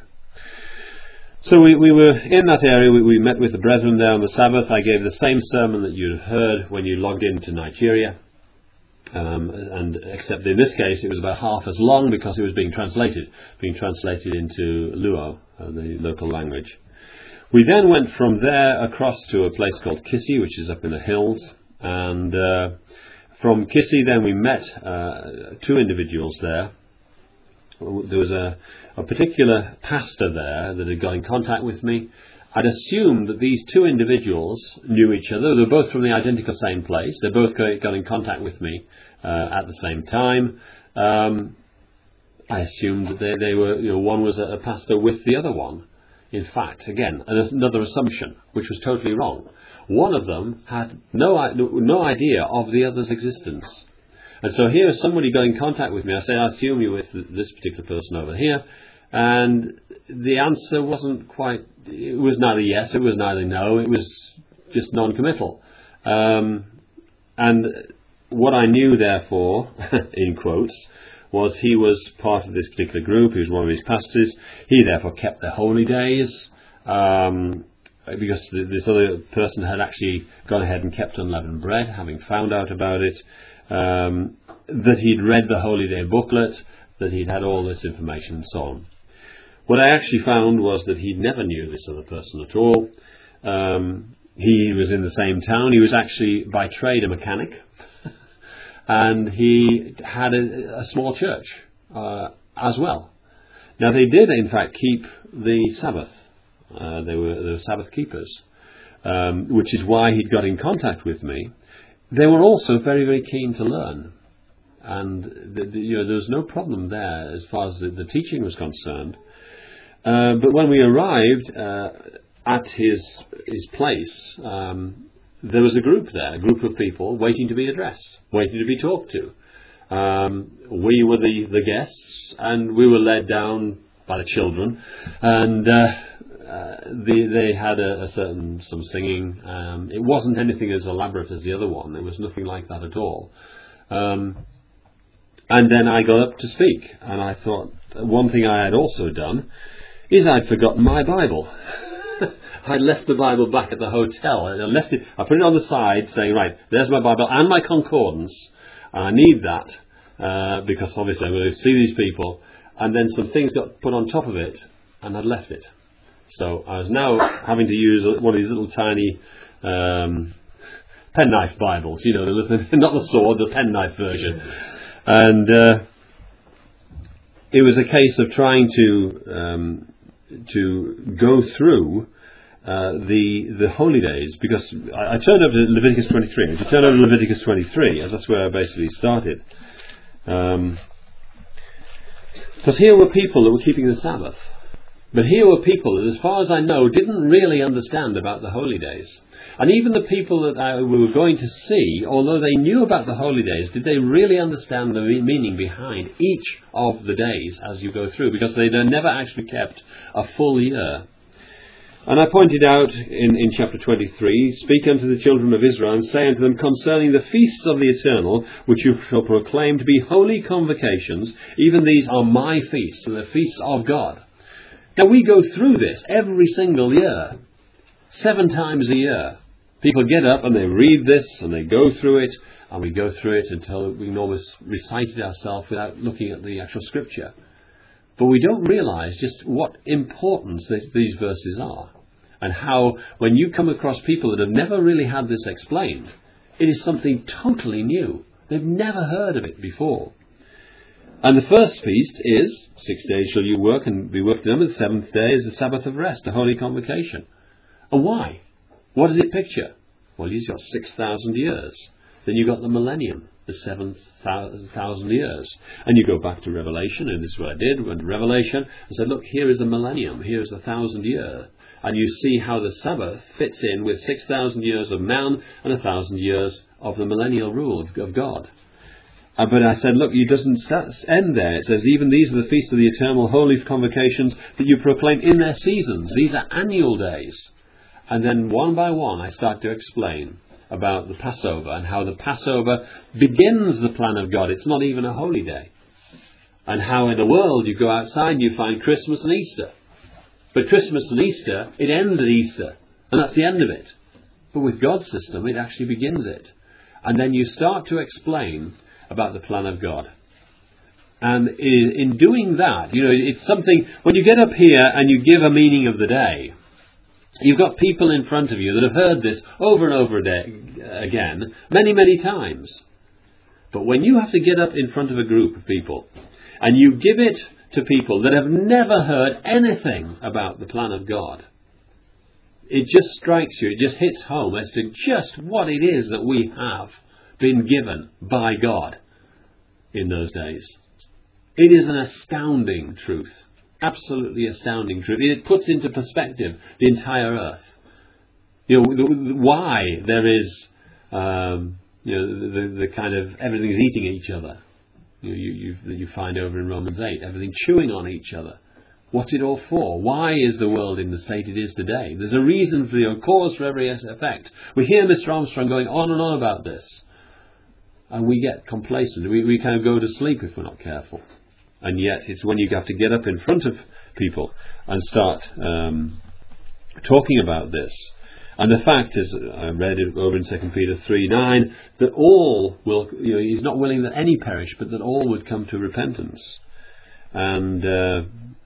So we, we were in that area. We, we met with the brethren there on the Sabbath. I gave the same sermon that you'd have heard when you logged into Nigeria, um, and except in this case it was about half as long because it was being translated, being translated into Luo, uh, the local language. We then went from there across to a place called Kisii, which is up in the hills, and uh, from Kisii then we met uh, two individuals there. There was a, a particular pastor there that had got in contact with me. I'd assumed that these two individuals knew each other. They were both from the identical same place. They both got in contact with me uh, at the same time. Um, I assumed that they, they were, you know, one was a, a pastor with the other one. In fact, again, another assumption, which was totally wrong. One of them had no no idea of the other's existence. And so here somebody got in contact with me. I said, I assume you're with this particular person over here. And the answer wasn't quite, it was neither yes, it was neither no, it was just non-committal. Um, and what I knew, therefore, in quotes, was he was part of this particular group. He was one of his pastors. He therefore kept the holy days, um, because this other person had actually gone ahead and kept unleavened bread, having found out about it, um, that he'd read the holy day booklet, that he'd had all this information and so on. What I actually found was that he never knew this other person at all. Um, he was in the same town. He was actually by trade a mechanic. And he had a, a small church uh, as well. Now they did, in fact, keep the Sabbath. Uh, they were they were Sabbath keepers, um, which is why he'd got in contact with me. They were also very, very keen to learn, and the, the, you know, there was no problem there as far as the, the teaching was concerned. Uh, but when we arrived uh, at his his place. Um, There was a group there, a group of people waiting to be addressed, waiting to be talked to. Um, we were the, the guests, and we were led down by the children, and uh, uh, the, they had a, a certain some singing. Um, it wasn't anything as elaborate as the other one. There was nothing like that at all. Um, and then I got up to speak, and I thought one thing I had also done is I'd forgotten my Bible. I left the Bible back at the hotel, and I left it. I put it on the side, saying, "Right, there's my Bible and my concordance. And I need that uh, because obviously I'm going to see these people." And then some things got put on top of it, and I'd left it. So I was now having to use one of these little tiny um, penknife Bibles, you know, not the sword, the penknife version. And uh, it was a case of trying to um, to go through Uh, the the holy days, because I, I turned over to Leviticus twenty-three. If you turn over to Leviticus twenty-three, that's where I basically started. Because um, here were people that were keeping the Sabbath, but here were people that, as far as I know, didn't really understand about the holy days. And even the people that I, we were going to see, although they knew about the holy days, did they really understand the meaning behind each of the days as you go through? Because they never actually kept a full year. And I pointed out in, in chapter twenty-three, "Speak unto the children of Israel, and say unto them concerning the feasts of the eternal, which you shall proclaim to be holy convocations, even these are my feasts," so the feasts of God. Now we go through this every single year, seven times a year. People get up and they read this and they go through it, and we go through it until we can almost recite it ourselves without looking at the actual scripture. But we don't realise just what importance th- these verses are, and how when you come across people that have never really had this explained, it is something totally new. They've never heard of it before. And the first feast is, six days shall you work and be worked in them, and the seventh day is the Sabbath of rest, a holy convocation. And why? What does it picture? Well, you've got six thousand years. Then you've got the millennium, the seventh thousand years. And you go back to Revelation, and this is what I did, went to Revelation, and said, look, here is the millennium, here is the thousand year. And you see how the Sabbath fits in with six thousand years of man and a thousand years of the millennial rule of, of God. Uh, but I said, look, it doesn't end there. It says, even these are the feasts of the eternal holy convocations that you proclaim in their seasons. These are annual days. And then one by one I start to explain about the Passover and how the Passover begins the plan of God. It's not even a holy day. And how in the world you go outside and you find Christmas and Easter. But Christmas and Easter, it ends at Easter. And that's the end of it. But with God's system, it actually begins it. And then you start to explain about the plan of God. And in, in doing that, you know, it's something, when you get up here and you give a meaning of the day, you've got people in front of you that have heard this over and over again, many, many times. But when you have to get up in front of a group of people and you give it to people that have never heard anything about the plan of God, it just strikes you, it just hits home as to just what it is that we have been given by God in those days. It is an astounding truth. Absolutely astounding truth. It puts into perspective the entire earth. You know, the, the, why there is, um, you know, the, the kind of everything's eating each other. You, know, you, you, you find over in Romans eight, everything chewing on each other. What's it all for? Why is the world in the state it is today? There's a reason for the cause for every effect. We hear Mister Armstrong going on and on about this. And we get complacent. We, we kind of go to sleep if we're not careful. And yet it's when you have to get up in front of people and start um, talking about this. And the fact is, I read it over in Second Peter three nine, that all will, you know, he's not willing that any perish, but that all would come to repentance. And uh,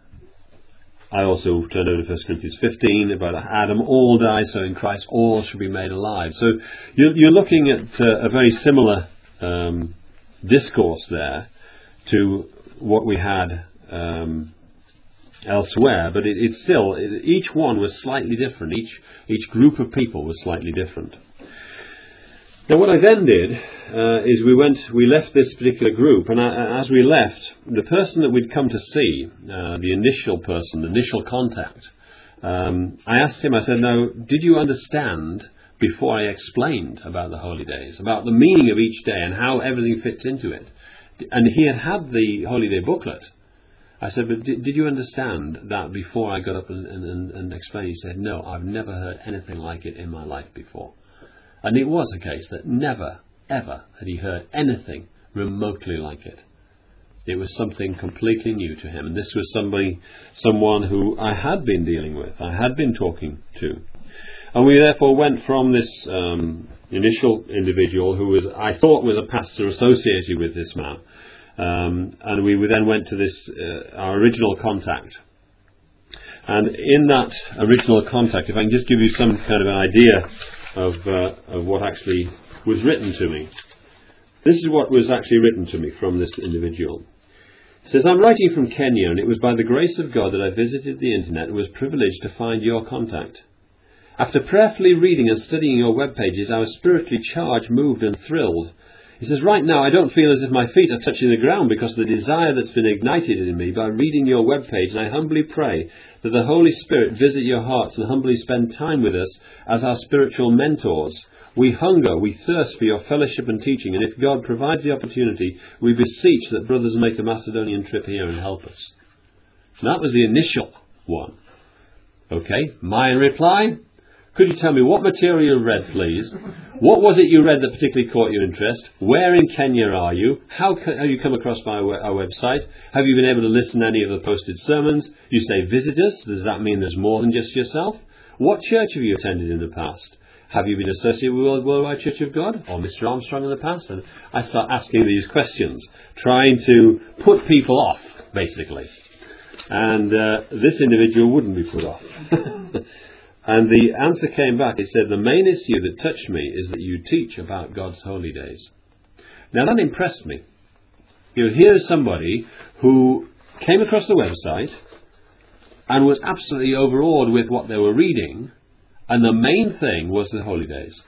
I also turned over to First Corinthians fifteen about Adam, all die, so in Christ all should be made alive. So you're, you're looking at uh, a very similar um, discourse there to what we had um, elsewhere, but it, it's still, it, each one was slightly different. Each each group of people was slightly different. Now, what I then did uh, is we went, we left this particular group, and I, as we left, the person that we'd come to see, uh, the initial person, the initial contact, um, I asked him. I said, "Now, did you understand before I explained about the holy days, about the meaning of each day and how everything fits into it?" And he had had the holiday booklet. I said, but did, did you understand that before I got up and, and, and explained? He said, no, I've never heard anything like it in my life before. And it was a case that never, ever had he heard anything remotely like it. It was something completely new to him. And this was somebody, someone who I had been dealing with, I had been talking to. And we therefore went from this um, initial individual who was, I thought was a pastor associated with this man, um, and we then went to this, uh, our original contact. And in that original contact, if I can just give you some kind of an idea of, uh, of what actually was written to me. This is what was actually written to me from this individual. It says, I'm writing from Kenya, and it was by the grace of God that I visited the internet and was privileged to find your contact. After prayerfully reading and studying your web pages, I was spiritually charged, moved and thrilled. He says, right now I don't feel as if my feet are touching the ground because of the desire that's been ignited in me by reading your web page, and I humbly pray that the Holy Spirit visit your hearts and humbly spend time with us as our spiritual mentors. We hunger, we thirst for your fellowship and teaching, and if God provides the opportunity, we beseech that brothers make a Macedonian trip here and help us. And that was the initial one. Okay, my reply? Could you tell me what material you read, please? What was it you read that particularly caught your interest? Where in Kenya are you? How have you come across my our website? Have you been able to listen to any of the posted sermons? You say visit us. Does that mean there's more than just yourself? What church have you attended in the past? Have you been associated with World Worldwide Church of God or Mister Armstrong in the past? And I start asking these questions, trying to put people off, basically. And uh, this individual wouldn't be put off. And the answer came back. It said, the main issue that touched me is that you teach about God's holy days. Now that impressed me. You know, here's somebody who came across the website and was absolutely overawed with what they were reading, and the main thing was the holy days.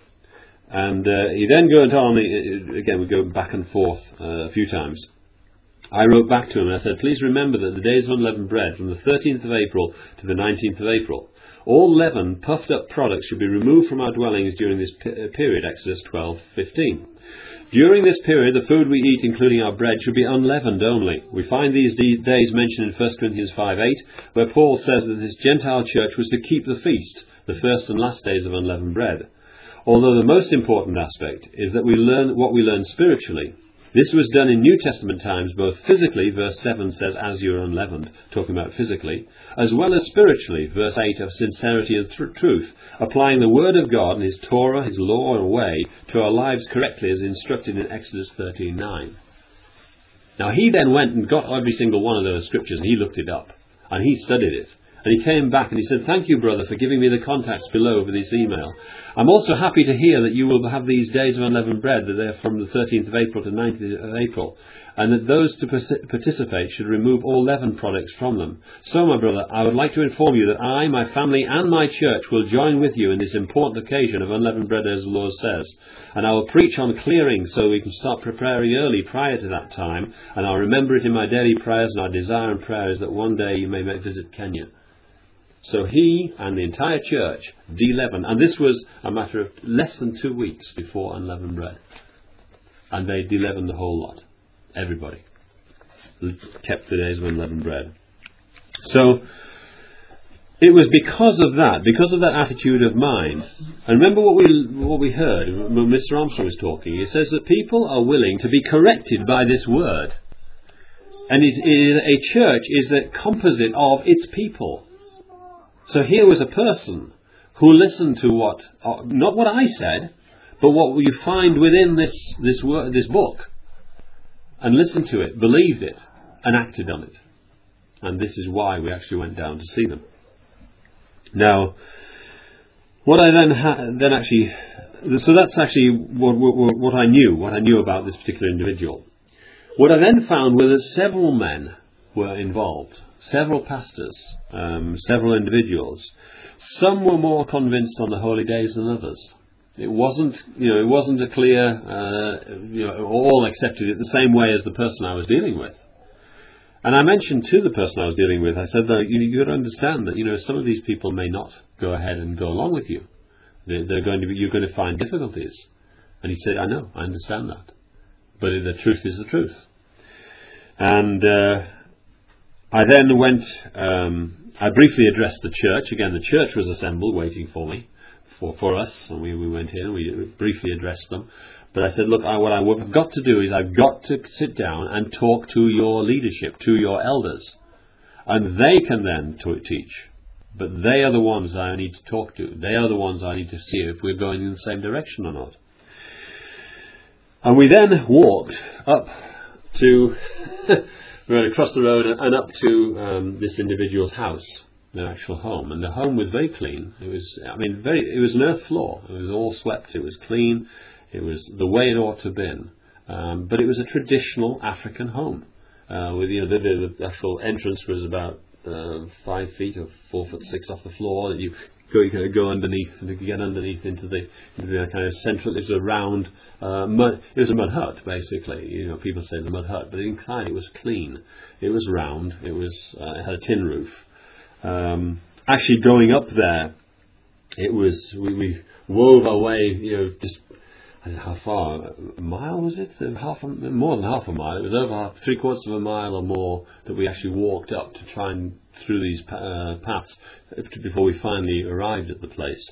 And uh, he then goes on, again we go back and forth uh, a few times. I wrote back to him and I said, please remember that the days of unleavened bread from the thirteenth of April to the nineteenth of April, all leaven, puffed up products should be removed from our dwellings during this p- period, Exodus twelve fifteen. During this period, the food we eat, including our bread, should be unleavened only. We find these d- days mentioned in First Corinthians five eight, where Paul says that this Gentile church was to keep the feast, the first and last days of unleavened bread. Although the most important aspect is that we learn what we learn spiritually. This was done in New Testament times, both physically, verse seven says, as you are unleavened, talking about physically, as well as spiritually, verse eight, of sincerity and th- truth, applying the Word of God and His Torah, His law and way, to our lives correctly as instructed in Exodus thirteen nine. Now he then went and got every single one of those scriptures and he looked it up, and he studied it. And he came back and he said, thank you, brother, for giving me the contacts below for this email. I'm also happy to hear that you will have these days of unleavened bread, that they're from the thirteenth of April to nineteenth of April, and that those to participate should remove all leaven products from them. So, my brother, I would like to inform you that I, my family, and my church will join with you in this important occasion of unleavened bread, as the Lord says. And I will preach on clearing so we can start preparing early prior to that time, and I'll remember it in my daily prayers, and our desire and prayer is that one day you may visit Kenya. So he and the entire church de-leavened, and this was a matter of less than two weeks before unleavened bread. And they de-leavened the whole lot. Everybody kept the days of unleavened bread. So it was because of that, because of that attitude of mind. And remember what we what we heard when Mister Armstrong was talking. He says that people are willing to be corrected by this word. And it, it, a church is a composite of its people. So here was a person who listened to what, not what I said, but what you find within this this word, this book, and listened to it, believed it, and acted on it. And this is why we actually went down to see them. Now, what I then ha- then actually, so that's actually what, what, what I knew, what I knew about this particular individual. What I then found were that several men were involved. Several pastors, um, several individuals. Some were more convinced on the holy days than others. It wasn't, you know, it wasn't a clear, uh, you know, all accepted it the same way as the person I was dealing with. And I mentioned to the person I was dealing with, I said, though, you, you got to understand that, you know, some of these people may not go ahead and go along with you. They're, they're going to be, you're going to find difficulties. And he said, I know, I understand that, but the truth is the truth. And uh, I then went, um, I briefly addressed the church. Again, the church was assembled waiting for me, for, for us, and we, we went in and we briefly addressed them. But I said, look, I, what I've got to do is I've got to sit down and talk to your leadership, to your elders. And they can then to teach. But they are the ones I need to talk to. They are the ones I need to see if we're going in the same direction or not. And we then walked up to... We went across the road and up to um, this individual's house, their actual home. And the home was very clean. It was, I mean, very. It was an earth floor. It was all swept. It was clean. It was the way it ought to have been. Um, but it was a traditional African home. Uh, with you know, the, the actual entrance was about uh, five feet or four foot six off the floor. And you go, you kind of go underneath and you get underneath into the, into the kind of central. It was a round uh, mud. It was a mud hut, basically. You know, people say the mud hut, but inside it was clean. It was round. It was uh, it had a tin roof. Um, actually, going up there, it was we, we wove our way. You know, just I don't know how far, a mile was it? Half a, more than half a mile. It was over half, three quarters of a mile or more that we actually walked up to try and through these uh, paths before we finally arrived at the place.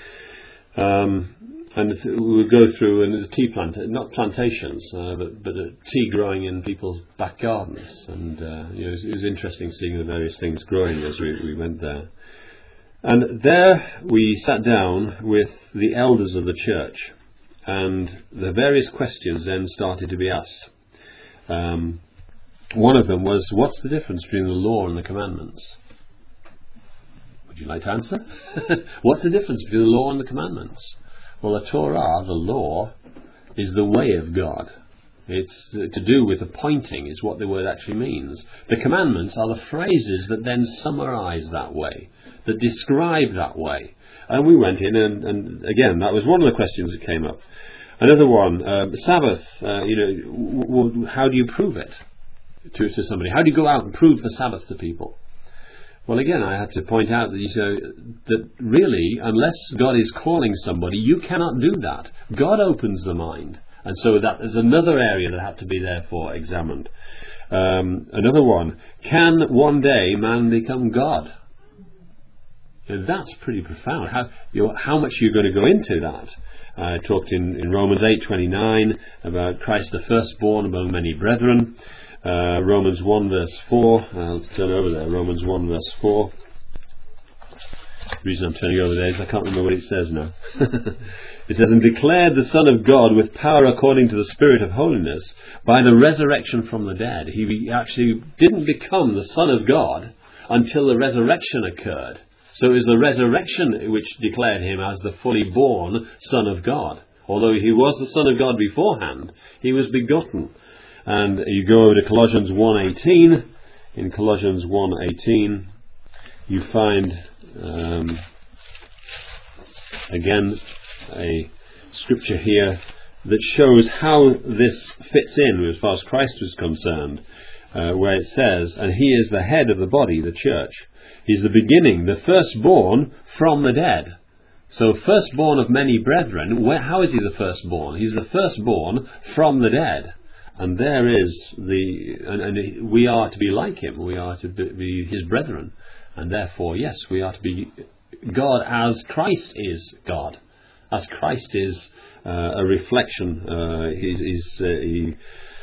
Um, and we would go through and the tea plant, not plantations, uh, but but uh, tea growing in people's back gardens, and uh, you know, it was, it was interesting seeing the various things growing as we, we went there. And there we sat down with the elders of the church, and the various questions then started to be asked. Um, one of them was, what's the difference between the law and the commandments? Would you like to answer? What's the difference between the law and the commandments? Well, the Torah, the law, is the way of God. It's to do with appointing, is what the word actually means. The commandments are the phrases that then summarize that way, that describe that way. And we went in, and, and again, that was one of the questions that came up. Another one, uh, Sabbath, uh, you know, w- w- how do you prove it to, to somebody? How do you go out and prove the Sabbath to people? Well, again, I had to point out that, you know, that really, unless God is calling somebody, you cannot do that. God opens the mind. And so that is another area that had to be therefore examined. Um, another one, can one day man become God? You know, that's pretty profound. How, you know, how much are you going to go into that? I talked in, in Romans eight twenty-nine about Christ the firstborn among many brethren. Uh, Romans one verse four. I'll turn over there. Romans one verse four. The reason I'm turning over there is I can't remember what it says now. It says, and declared the Son of God with power according to the Spirit of holiness by the resurrection from the dead. He actually didn't become the Son of God until the resurrection occurred. So it was the resurrection which declared him as the fully born Son of God. Although he was the Son of God beforehand, he was begotten. And you go over to Colossians one eighteen. In Colossians one eighteen, you find um, again a scripture here that shows how this fits in as far as Christ was concerned, uh, where it says, and he is the head of the body, the church. He's the beginning, the firstborn from the dead. So firstborn of many brethren, where, how is he the firstborn? He's the firstborn from the dead. And there is the, and, and we are to be like him. We are to be his brethren. And therefore, yes, we are to be God as Christ is God. As Christ is uh, a reflection. Uh, he's, he's, uh, he,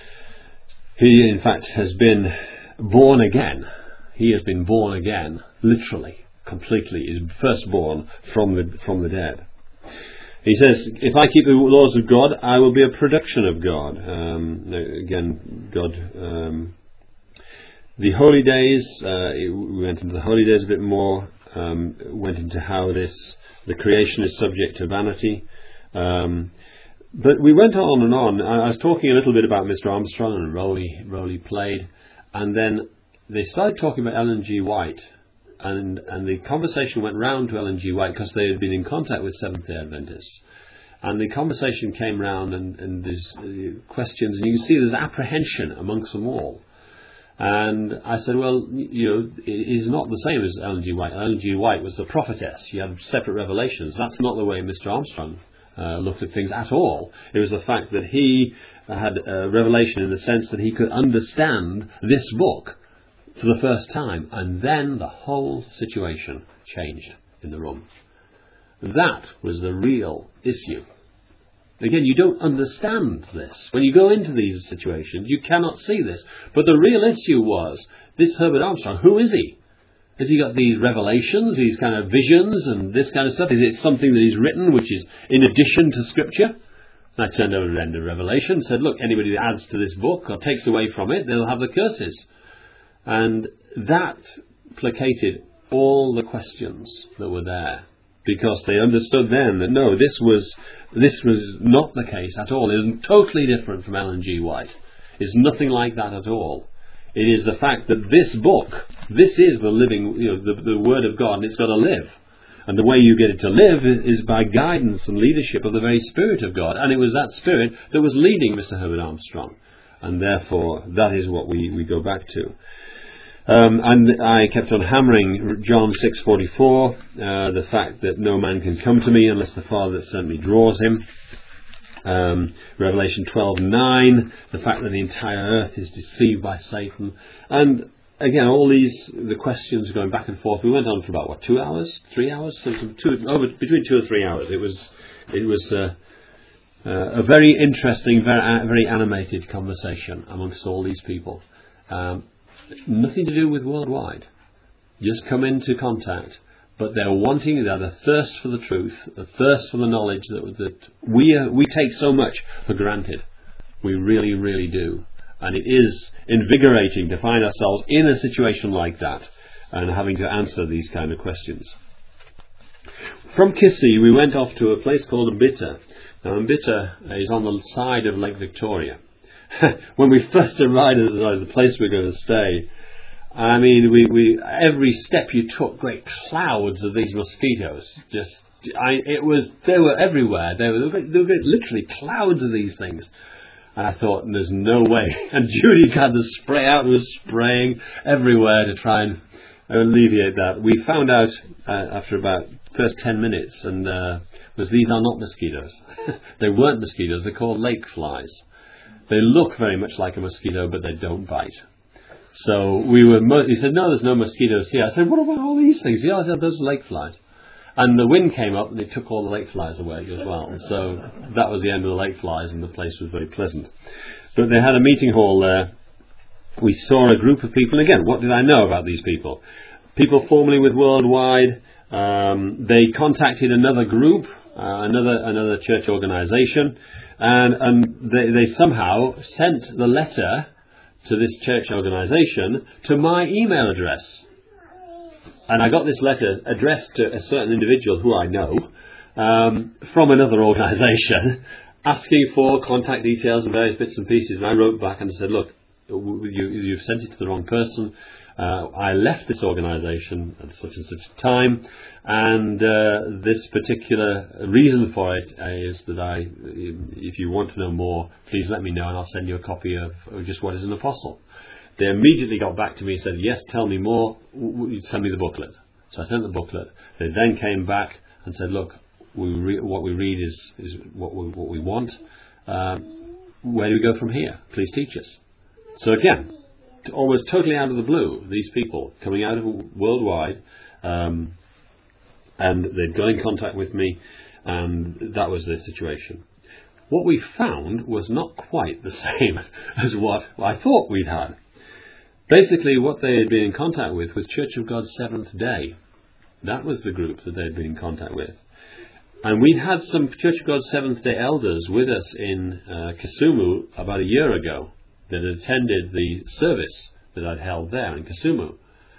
he, in fact, has been born again. He has been born again, literally, completely. Is firstborn from the from the dead. He says, if I keep the laws of God, I will be a production of God. Um, again, God, um, the holy days, uh, we went into the holy days a bit more, um, went into how this, the creation is subject to vanity. Um, but we went on and on. I was talking a little bit about Mister Armstrong and the role he, role he played, and then they started talking about Ellen G. White. And, and the conversation went round to Ellen G. White because they had been in contact with Seventh-day Adventists. And the conversation came round, and, and there's uh, questions, and you can see there's apprehension amongst them all. And I said, well, you know, it is not the same as Ellen G. White. Ellen G. White was the prophetess. She had separate revelations. That's not the way Mister Armstrong uh, looked at things at all. It was the fact that he had a revelation in the sense that he could understand this book for the first time, and then the whole situation changed in the room. That was the real issue. Again, you don't understand this. When you go into these situations, you cannot see this. But the real issue was, this Herbert Armstrong, who is he? Has he got these revelations, these kind of visions and this kind of stuff? Is it something that he's written which is in addition to Scripture? And I turned over to the end of Revelation and said, look, anybody that adds to this book or takes away from it, they'll have the curses. And that placated all the questions that were there, because they understood then that no, this was this was not the case at all. It is totally different from Ellen G. White. It's nothing like that at all. It is the fact that this book, this is the living, you know, the, the Word of God, and it's got to live. And the way you get it to live is by guidance and leadership of the very Spirit of God. And it was that Spirit that was leading Mister Herbert Armstrong. And therefore, that is what we, we go back to. Um, and I kept on hammering John six forty-four, uh, the fact that no man can come to me unless the Father that sent me draws him. Um, Revelation twelve nine, the fact that the entire earth is deceived by Satan. And again, all these, the questions going back and forth. We went on for about, what, two hours? Three hours? So two, over, between two or three hours. It was, it was uh, uh, a very interesting, very, very animated conversation amongst all these people. Um, Nothing to do with worldwide. Just come into contact but they're wanting, they're the thirst for the truth, the thirst for the knowledge that, that we, uh, we take so much for granted. We really, really do. And it is invigorating to find ourselves in a situation like that and having to answer these kind of questions. From Kissy, we went off to a place called Mbita. Now, Mbita is on the side of Lake Victoria. When we first arrived at the place we were going to stay, I mean, we, we every step you took, great clouds of these mosquitoes. Just, I, it was, they were everywhere. They were, they were literally clouds of these things. And I thought, there's no way. And Judy got the spray out and was spraying everywhere to try and alleviate that. We found out uh, after about first ten minutes, and uh, was these are not mosquitoes. They weren't mosquitoes. They're called lake flies. They look very much like a mosquito, but they don't bite. So we were. Mo- he said, "No, there's no mosquitoes here." I said, "What about all these things?" Yeah, I said, "Those are lake flies." And the wind came up and it took all the lake flies away as well. And so that was the end of the lake flies, and the place was very pleasant. But they had a meeting hall there. We saw a group of people. Again, what did I know about these people? People formerly with Worldwide. Um, they contacted another group, uh, another another church organisation, and, and they, they somehow sent the letter to this church organisation to my email address. And I got this letter addressed to a certain individual who I know um, from another organisation, asking for contact details and various bits and pieces. And I wrote back and said, "Look, you, you've sent it to the wrong person. Uh, I left this organisation at such and such a time, and uh, this particular reason for it is that I, if you want to know more, please let me know, and I'll send you a copy of, of just what is an apostle." They immediately got back to me and said, "Yes, tell me more, send me the booklet." So I sent the booklet. They then came back and said, "Look, we re- what we read is, is what, we, what we want. Um, where do we go from here? Please teach us." So again, almost totally out of the blue, these people coming out of Worldwide, um, and they'd got in contact with me, and that was their situation. What we found was not quite the same as what I thought we'd had. Basically, what they had been in contact with was Church of God Seventh Day. That was the group that they'd been in contact with. And we'd had some Church of God Seventh Day elders with us in uh, Kisumu about a year ago that had attended the service that I'd held there in Kisumu.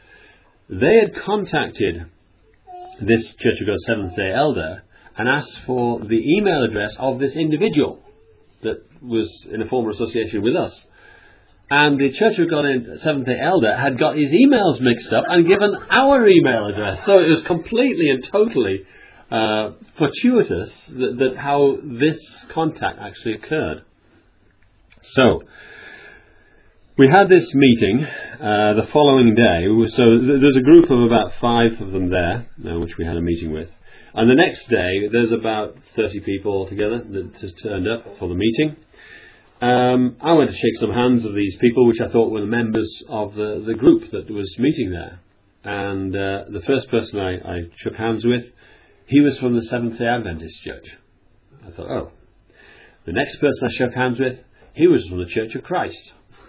They had contacted this Church of God Seventh Day elder and asked for the email address of this individual that was in a former association with us. And the Church of God Seventh Day elder had got his emails mixed up and given our email address. So it was completely and totally uh, fortuitous that, that how this contact actually occurred. So we had this meeting uh, the following day. So there's a group of about five of them there, uh, which we had a meeting with. And the next day, there's about thirty people altogether that turned up for the meeting. Um, I went to shake some hands of these people, which I thought were the members of the, the group that was meeting there. And uh, the first person I, I shook hands with, he was from the Seventh-day Adventist Church. I thought, oh. The next person I shook hands with, he was from the Church of Christ.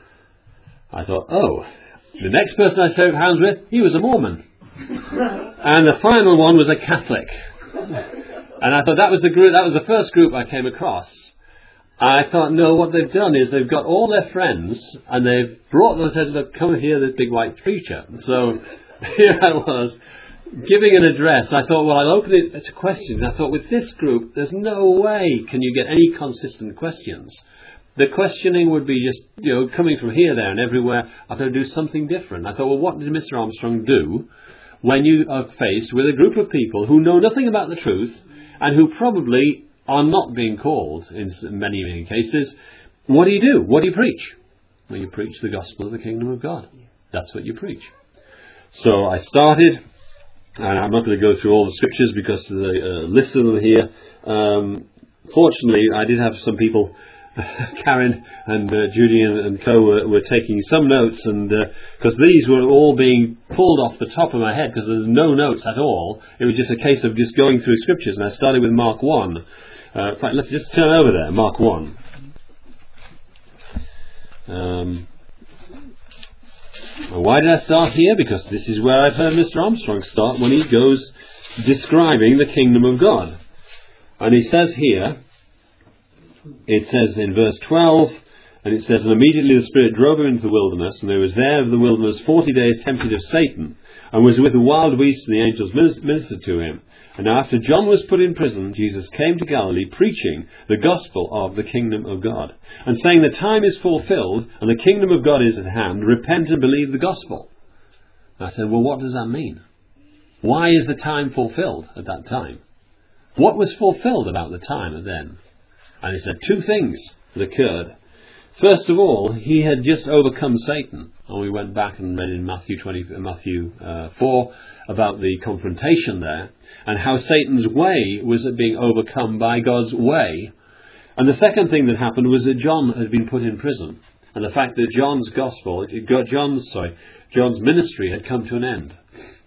I thought, oh. The next person I shook hands with, he was a Mormon. And the final one was a Catholic. And I thought that was the group, that was the first group I came across. I thought, no, what they've done is they've got all their friends and they've brought them and said, "Look, come hear this big white preacher." So here I was giving an address. I thought, well, I'll open it to questions. I thought, with this group, there's no way can you get any consistent questions. The questioning would be just, you know, coming from here, there and everywhere. I've got to do something different. I thought, well, what did Mister Armstrong do when you are faced with a group of people who know nothing about the truth and who probably are not being called in many, many cases? What do you do? What do you preach? Well, you preach the gospel of the kingdom of God. That's what you preach. So I started, and I'm not going to go through all the scriptures because there's a, a list of them here. Um, fortunately, I did have some people, Karen and uh, Judy and, and co were, were taking some notes, and because uh, these were all being pulled off the top of my head because there's no notes at all. It was just a case of just going through scriptures, and I started with Mark one. Uh, in fact, let's just turn over there, Mark one. Um, And why did I start here? Because this is where I've heard Mister Armstrong start when he goes describing the kingdom of God. And he says here, it says in verse twelve, and it says, and immediately the Spirit drove him into the wilderness, and there was there in the wilderness forty days tempted of Satan, and was with the wild beasts, and the angels ministered to him. And after John was put in prison, Jesus came to Galilee preaching the gospel of the kingdom of God, and saying, the time is fulfilled, and the kingdom of God is at hand. Repent and believe the gospel. And I said, well, what does that mean? Why is the time fulfilled at that time? What was fulfilled about the time of then? And he said two things that occurred. First of all, he had just overcome Satan, and we went back and read in Matthew twenty, Matthew uh, four about the confrontation there, and how Satan's way was being overcome by God's way. And the second thing that happened was that John had been put in prison, and the fact that John's gospel, John's sorry, John's ministry had come to an end.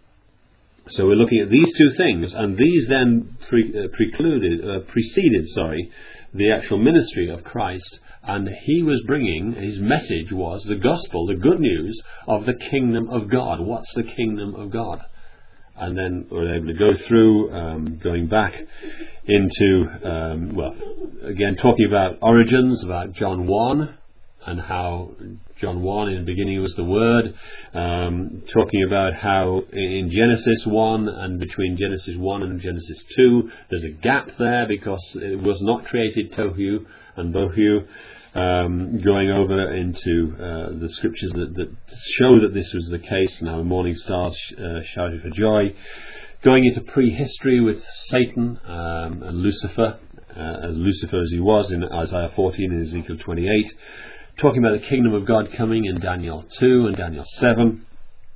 So we're looking at these two things, and these then pre- uh, precluded, uh, preceded, sorry, the actual ministry of Christ. And he was bringing, his message was the gospel, the good news of the kingdom of God. What's the kingdom of God? And then we're able to go through, um, going back into, um, well, again, talking about origins, about John one, and how John one in the beginning was the Word, um, talking about how in Genesis one and between Genesis one and Genesis two, there's a gap there because it was not created tohu and bohu. Um, going over into uh, the scriptures that, that show that this was the case, and how the morning stars uh, shouted for joy. Going into prehistory with Satan um, and Lucifer, uh, Lucifer as he was in Isaiah fourteen and Ezekiel twenty-eight. Talking about the kingdom of God coming in Daniel two and Daniel seven.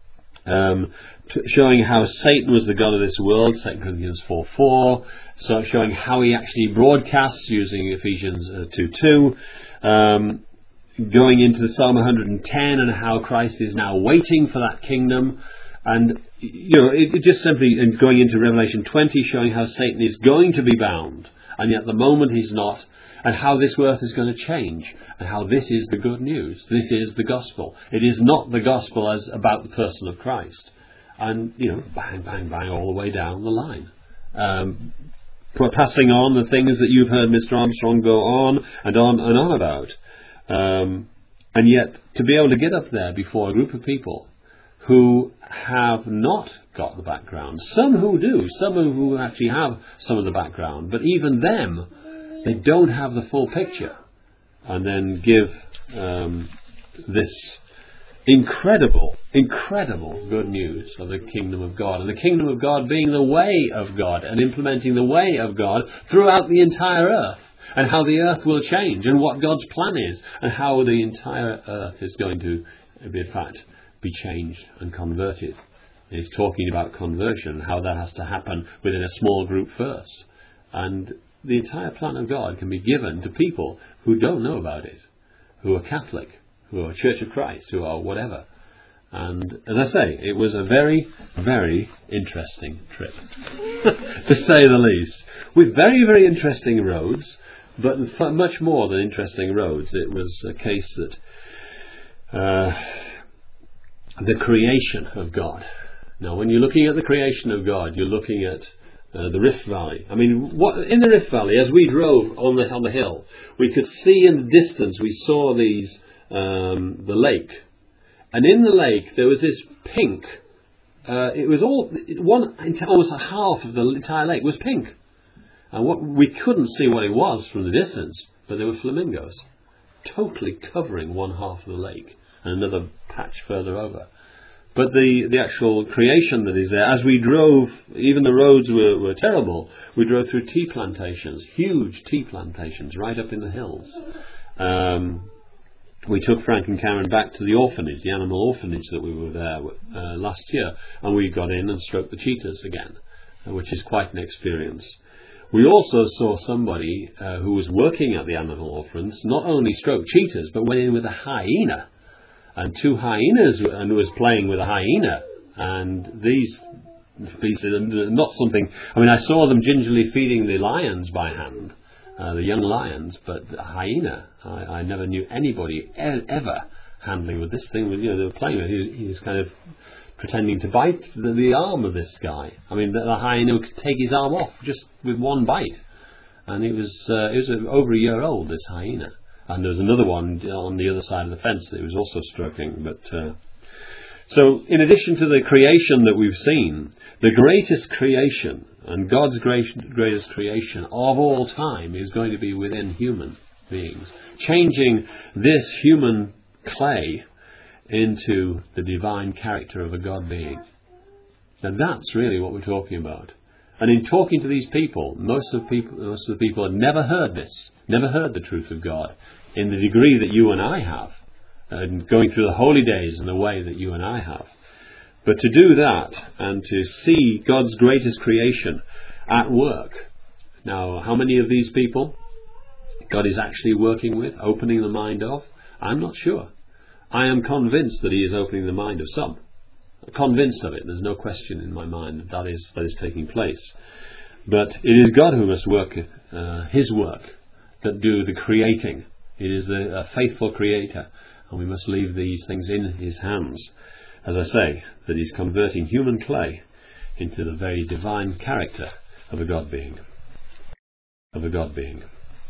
Um, t- showing how Satan was the god of this world, Second Corinthians four four. So showing how he actually broadcasts using Ephesians uh, two two. Um, going into Psalm one hundred ten and how Christ is now waiting for that kingdom, and you know it, it just simply, and going into Revelation twenty, showing how Satan is going to be bound, and yet at the moment he's not, and how this earth is going to change, and how this is the good news. This is the gospel. It is not the gospel as about the person of Christ, and you know bang bang bang all the way down the line. Um, passing on the things that you've heard Mister Armstrong go on and on and on about. Um, and yet, to be able to get up there before a group of people who have not got the background, some who do, some who actually have some of the background, but even them, they don't have the full picture, and then give um, this incredible, incredible good news of the kingdom of God, and the kingdom of God being the way of God, and implementing the way of God throughout the entire earth, and how the earth will change, and what God's plan is, and how the entire earth is going to, in fact, be changed and converted. And he's talking about conversion, and how that has to happen within a small group first. And the entire plan of God can be given to people who don't know about it, who are Catholic, who are Church of Christ, who are whatever. And as I say, it was a very, very interesting trip, to say the least. With very, very interesting roads, but much more than interesting roads. It was a case that uh, the creation of God. Now, when you're looking at the creation of God, you're looking at Uh, the Rift Valley. I mean, what, in the Rift Valley, as we drove on the on the hill, we could see in the distance. We saw these um, the lake, and in the lake there was this pink. Uh, it was all one almost a half of the entire lake was pink, and what we couldn't see what it was from the distance, but there were flamingos, totally covering one half of the lake, and another patch further over. But the, the actual creation that is there, as we drove, even the roads were, were terrible, we drove through tea plantations, huge tea plantations, right up in the hills. Um, we took Frank and Karen back to the orphanage, the animal orphanage that we were there uh, last year, and we got in and stroked the cheetahs again, uh, which is quite an experience. We also saw somebody uh, who was working at the animal orphans, not only stroke cheetahs, but went in with a hyena. And two hyenas, and was playing with a hyena, and these pieces are not something. I mean, I saw them gingerly feeding the lions by hand, uh, the young lions, but the hyena, I, I never knew anybody e- ever handling with this thing. You know, they were playing with it. He, he was kind of pretending to bite the, the arm of this guy. I mean, the, the hyena could take his arm off just with one bite. And it was uh, it was over a year old, this hyena. And there was another one on the other side of the fence that was also stroking. But uh, so, in addition to the creation that we've seen, the greatest creation and God's great, greatest creation of all time is going to be within human beings, changing this human clay into the divine character of a God being. Now that's really what we're talking about. And in talking to these people, most of the people, most of the people had never heard this, never heard the truth of God in the degree that you and I have, and going through the holy days in the way that you and I have. But to do that and to see God's greatest creation at work. Now, how many of these people God is actually working with, opening the mind of? I'm not sure. I am convinced that He is opening the mind of some. Convinced of it. There's no question in my mind that that is, that is taking place. But it is God who must work uh, His work, that do the creating. It is a, a faithful creator, and we must leave these things in His hands. As I say, that He's converting human clay into the very divine character of a God being. Of a God being.